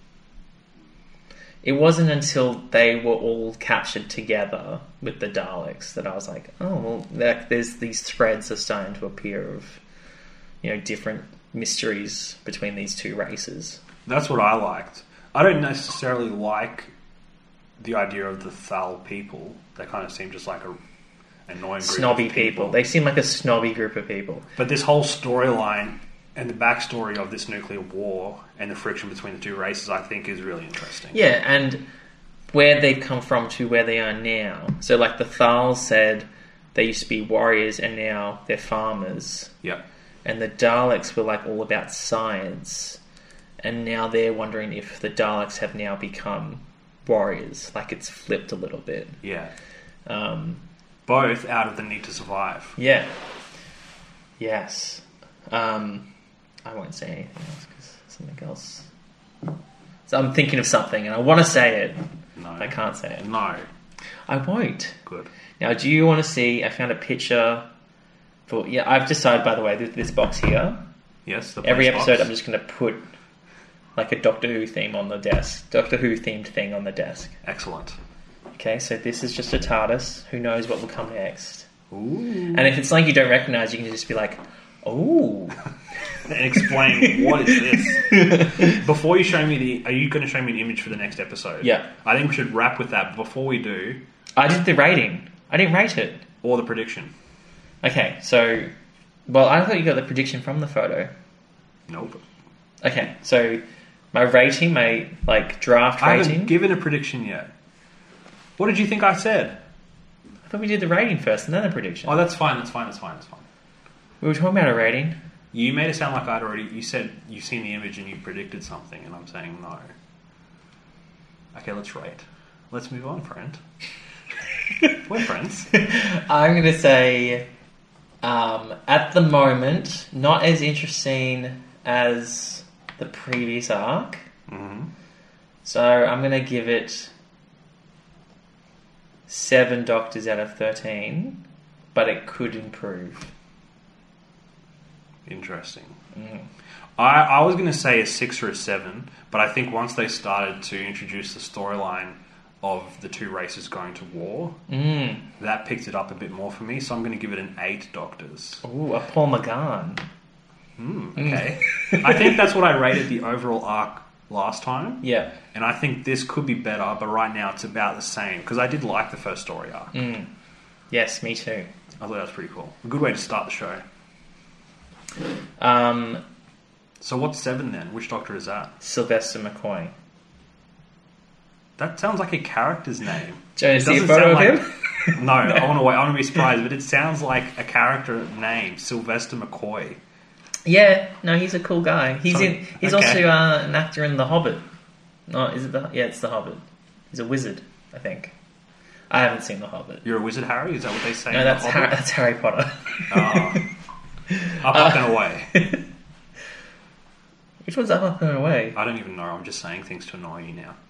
it wasn't until they were all captured together with the Daleks that I was like, oh, well, there, there's these threads are starting to appear of, you know, different mysteries between these two races. That's what I liked. I don't necessarily like the idea of the Thal people. They kind of seem just like a annoying group Snobby of people. They seem like a snobby group of people. But this whole storyline and the backstory of this nuclear war and the friction between the two races, I think, is really interesting. Yeah, and where they've come from to where they are now. So, like, the Thals said they used to be warriors and now they're farmers. Yeah. And the Daleks were, like, all about science. And now they're wondering if the Daleks have now become warriors. Like, it's flipped a little bit. Yeah. Um, Both out of the need to survive. yeah. Yes. Um, I won't say anything else because something else. So I'm thinking of something and I want to say it. No. But I can't say it. No. I won't. Good. Now, do you want to see? I found a picture But yeah, I've decided, by the way, that this box here, Yes. The every police episode box. I'm just going to put like a Doctor Who theme on the desk. Doctor Who themed thing on the desk. Excellent. Okay, so this is just a TARDIS. Who knows what will come next? Ooh. And if it's something you don't recognise, you can just be like, oh. And explain what is this. Before you show me the... Are you going to show me an image for the next episode? Yeah. I think we should wrap with that. But before we do... I did the rating. I didn't rate it. Or the prediction. Okay, so... Well, I thought you got the prediction from the photo. Nope. Okay, so my rating, my like draft I rating... haven't given a prediction yet. What did you think I said? I thought we did the rating first and then the prediction. Oh, that's fine. That's fine. That's fine. That's fine. We were talking about a rating. You made it sound like I'd already... You said you've seen the image and you predicted something, and I'm saying no. Okay, let's rate. Let's move on, friend. We're friends. I'm going to say, um, at the moment, not as interesting as the previous arc. Mm-hmm. So I'm going to give it seven Doctors out of thirteen, but it could improve. Interesting. Mm. I, I was going to say a six or a seven, but I think once they started to introduce the storyline of the two races going to war, Mm. that picked it up a bit more for me, so I'm going to give it an eight Doctors. Ooh, a Paul McGann. Mm, okay. I think that's what I rated the overall arc last time, Yeah. and I think this could be better, but right now it's about the same, because I did like the first story arc. Mm. Yes, me too. I thought that was pretty cool. A good way to start the show. Um, So what's seven then? Which Doctor is that? Sylvester McCoy. That sounds like a character's name. Do you want to see a Doesn't photo of sound him? like- No, I want to wait. I want to be surprised, but it sounds like a character name, Sylvester McCoy. Yeah, no, he's a cool guy. He's So- in. He's okay. also uh, an actor in The Hobbit. No, is it the? Yeah, it's The Hobbit. He's a wizard, I think. I haven't seen The Hobbit. You're a wizard, Harry? Is that what they say? No, in that's The Har- Hobbit? that's Harry Potter. Oh. Up, up and away. Which one's Up, Up and Away? I don't even know. I'm just saying things to annoy you now.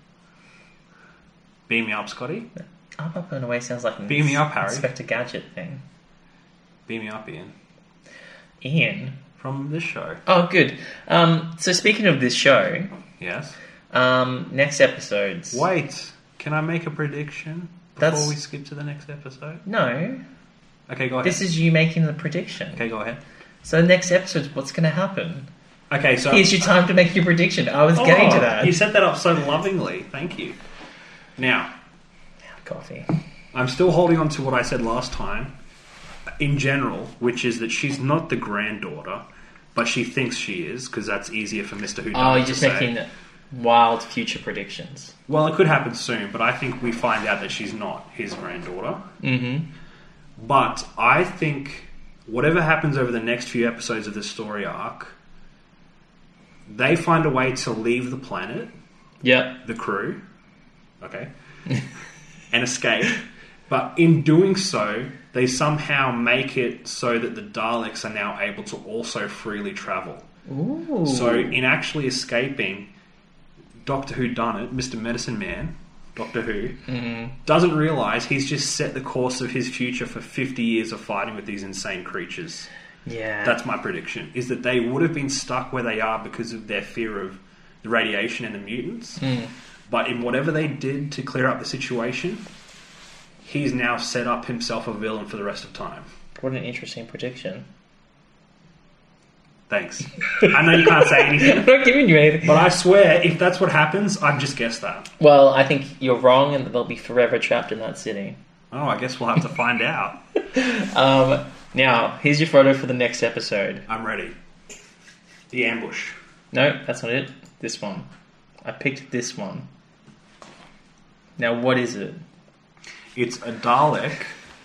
Beam me up, Scotty. Up, Up and Away sounds like an Beam me up, Harry. Inspector Gadget thing. Beam me up, Ian. Ian. From this show. Oh, good. Um, so speaking of this show, Yes. um, next episodes. Wait. Can I make a prediction before That's- we skip to the next episode? No, Okay, go ahead. this is you making the prediction. Okay, go ahead. So next episode, what's going to happen? Okay, so... Here's your time to make your prediction. I was Oh, getting to that. You set that up so lovingly. Thank you. Now, Coffee. I'm still holding on to what I said last time, in general, which is that she's not the granddaughter, but she thinks she is, because that's easier for Mister Whodunit Oh, you're to just say. making wild future predictions. Well, it could happen soon, but I think we find out that she's not his granddaughter. Mm-hmm. But I think whatever happens over the next few episodes of this story arc, they find a way to leave the planet, Yep. the crew, okay, and escape. But in doing so, they somehow make it so that the Daleks are now able to also freely travel. Ooh. So in actually escaping, Doctor Whodunit, Mister Medicine Man, Doctor Who, Mm-hmm. doesn't realise he's just set the course of his future for fifty years of fighting with these insane creatures. Yeah. That's my prediction, is that they would have been stuck where they are because of their fear of the radiation and the mutants. Mm. But in whatever they did to clear up the situation, he's now set up himself a villain for the rest of time. What an interesting prediction. Thanks. I know you can't say anything, I'm not giving you anything. but I swear, if that's what happens, I've just guessed that. Well, I think you're wrong and that they'll be forever trapped in that city. Oh, I guess we'll have to find out. Um, now, here's your photo for the next episode. I'm ready. The ambush. No, that's not it. This one. I picked this one. Now, what is it? It's a Dalek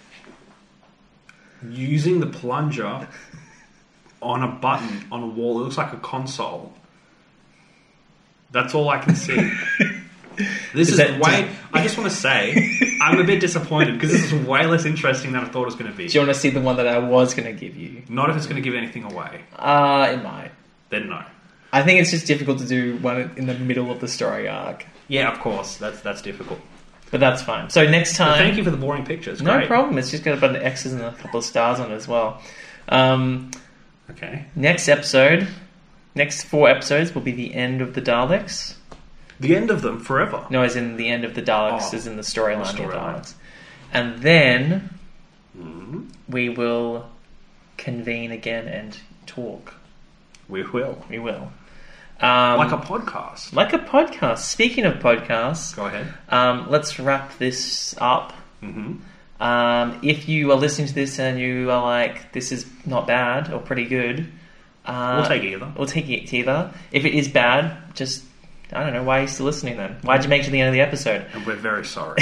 using the plunger on a button on a wall. It looks like a console. That's all I can see. This Is is, that- way... I just want to say, I'm a bit disappointed because this is way less interesting than I thought it was going to be. Do you want to see the one that I was going to give you? Not if it's going to give anything away. Uh, it might. Then no. I think it's just difficult to do one in the middle of the story arc. Yeah, of course. That's that's difficult. But that's fine. So next time... Well, thank you for the boring pictures. No Great. problem. It's just got a bunch of X's and a couple of stars on it as well. Um, Okay. next episode, next four episodes will be the end of the Daleks. The end of them forever. No, as in the end of the Daleks, Oh, as in the storyline the of the storyline. Daleks. And then Mm-hmm. we will convene again and talk. We will. We will. Um, Like a podcast. like a podcast. Speaking of podcasts, Go ahead. um, let's wrap this up. Mm-hmm. Um, if you are listening to this and you are like, this is not bad or pretty good, uh, We'll take either. We'll take it either. If it is bad, just, I don't know, why are you still listening then? Why'd you make it to the end of the episode? And we're very sorry.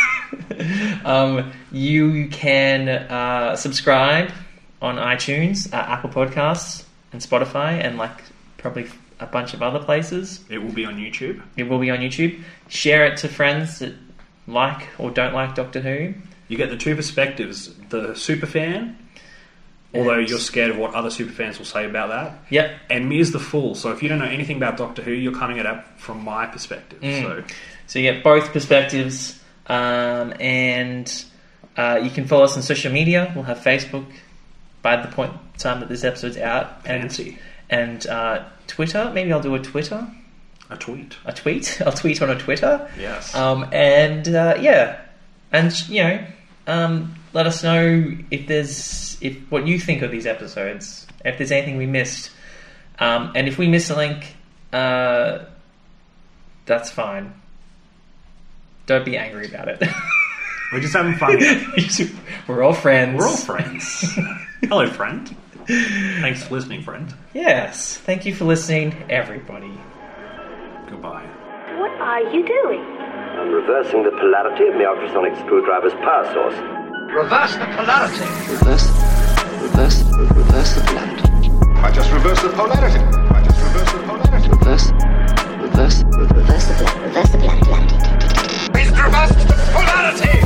um, you can uh, subscribe on iTunes, uh, Apple Podcasts, and Spotify, and like probably a bunch of other places. It will be on YouTube. It will be on YouTube. Share it to friends that like or don't like Doctor Who. You get the two perspectives. The super fan, although And- you're scared of what other super fans will say about that. Yep. And me as the fool. So if you don't know anything about Doctor Who, you're coming at it from my perspective. Mm. So So you get both perspectives, um, and uh, you can follow us on social media. We'll have Facebook by the point time that this episode's out, and Fancy. and uh, Twitter. Maybe I'll do a Twitter, a tweet. a tweet. I'll tweet on a Twitter. Yes. Um, and uh, yeah, and you know, um, let us know if there's if what you think of these episodes. If there's anything we missed, um, and if we miss a link, uh, that's fine. Don't be angry about it. We're just having fun. We're all friends. We're all friends. Hello, friend. Thanks for listening, friend. Yes. Thank you for listening, everybody. Goodbye. What are you doing? I'm reversing the polarity of my ultrasonic screwdriver's power source. Reverse the polarity. Reverse, reverse, reverse the polarity. I just reversed the polarity. I just reversed the polarity. Reverse, reverse, reverse the polarity. Reverse the polarity. He's reversed the polarity!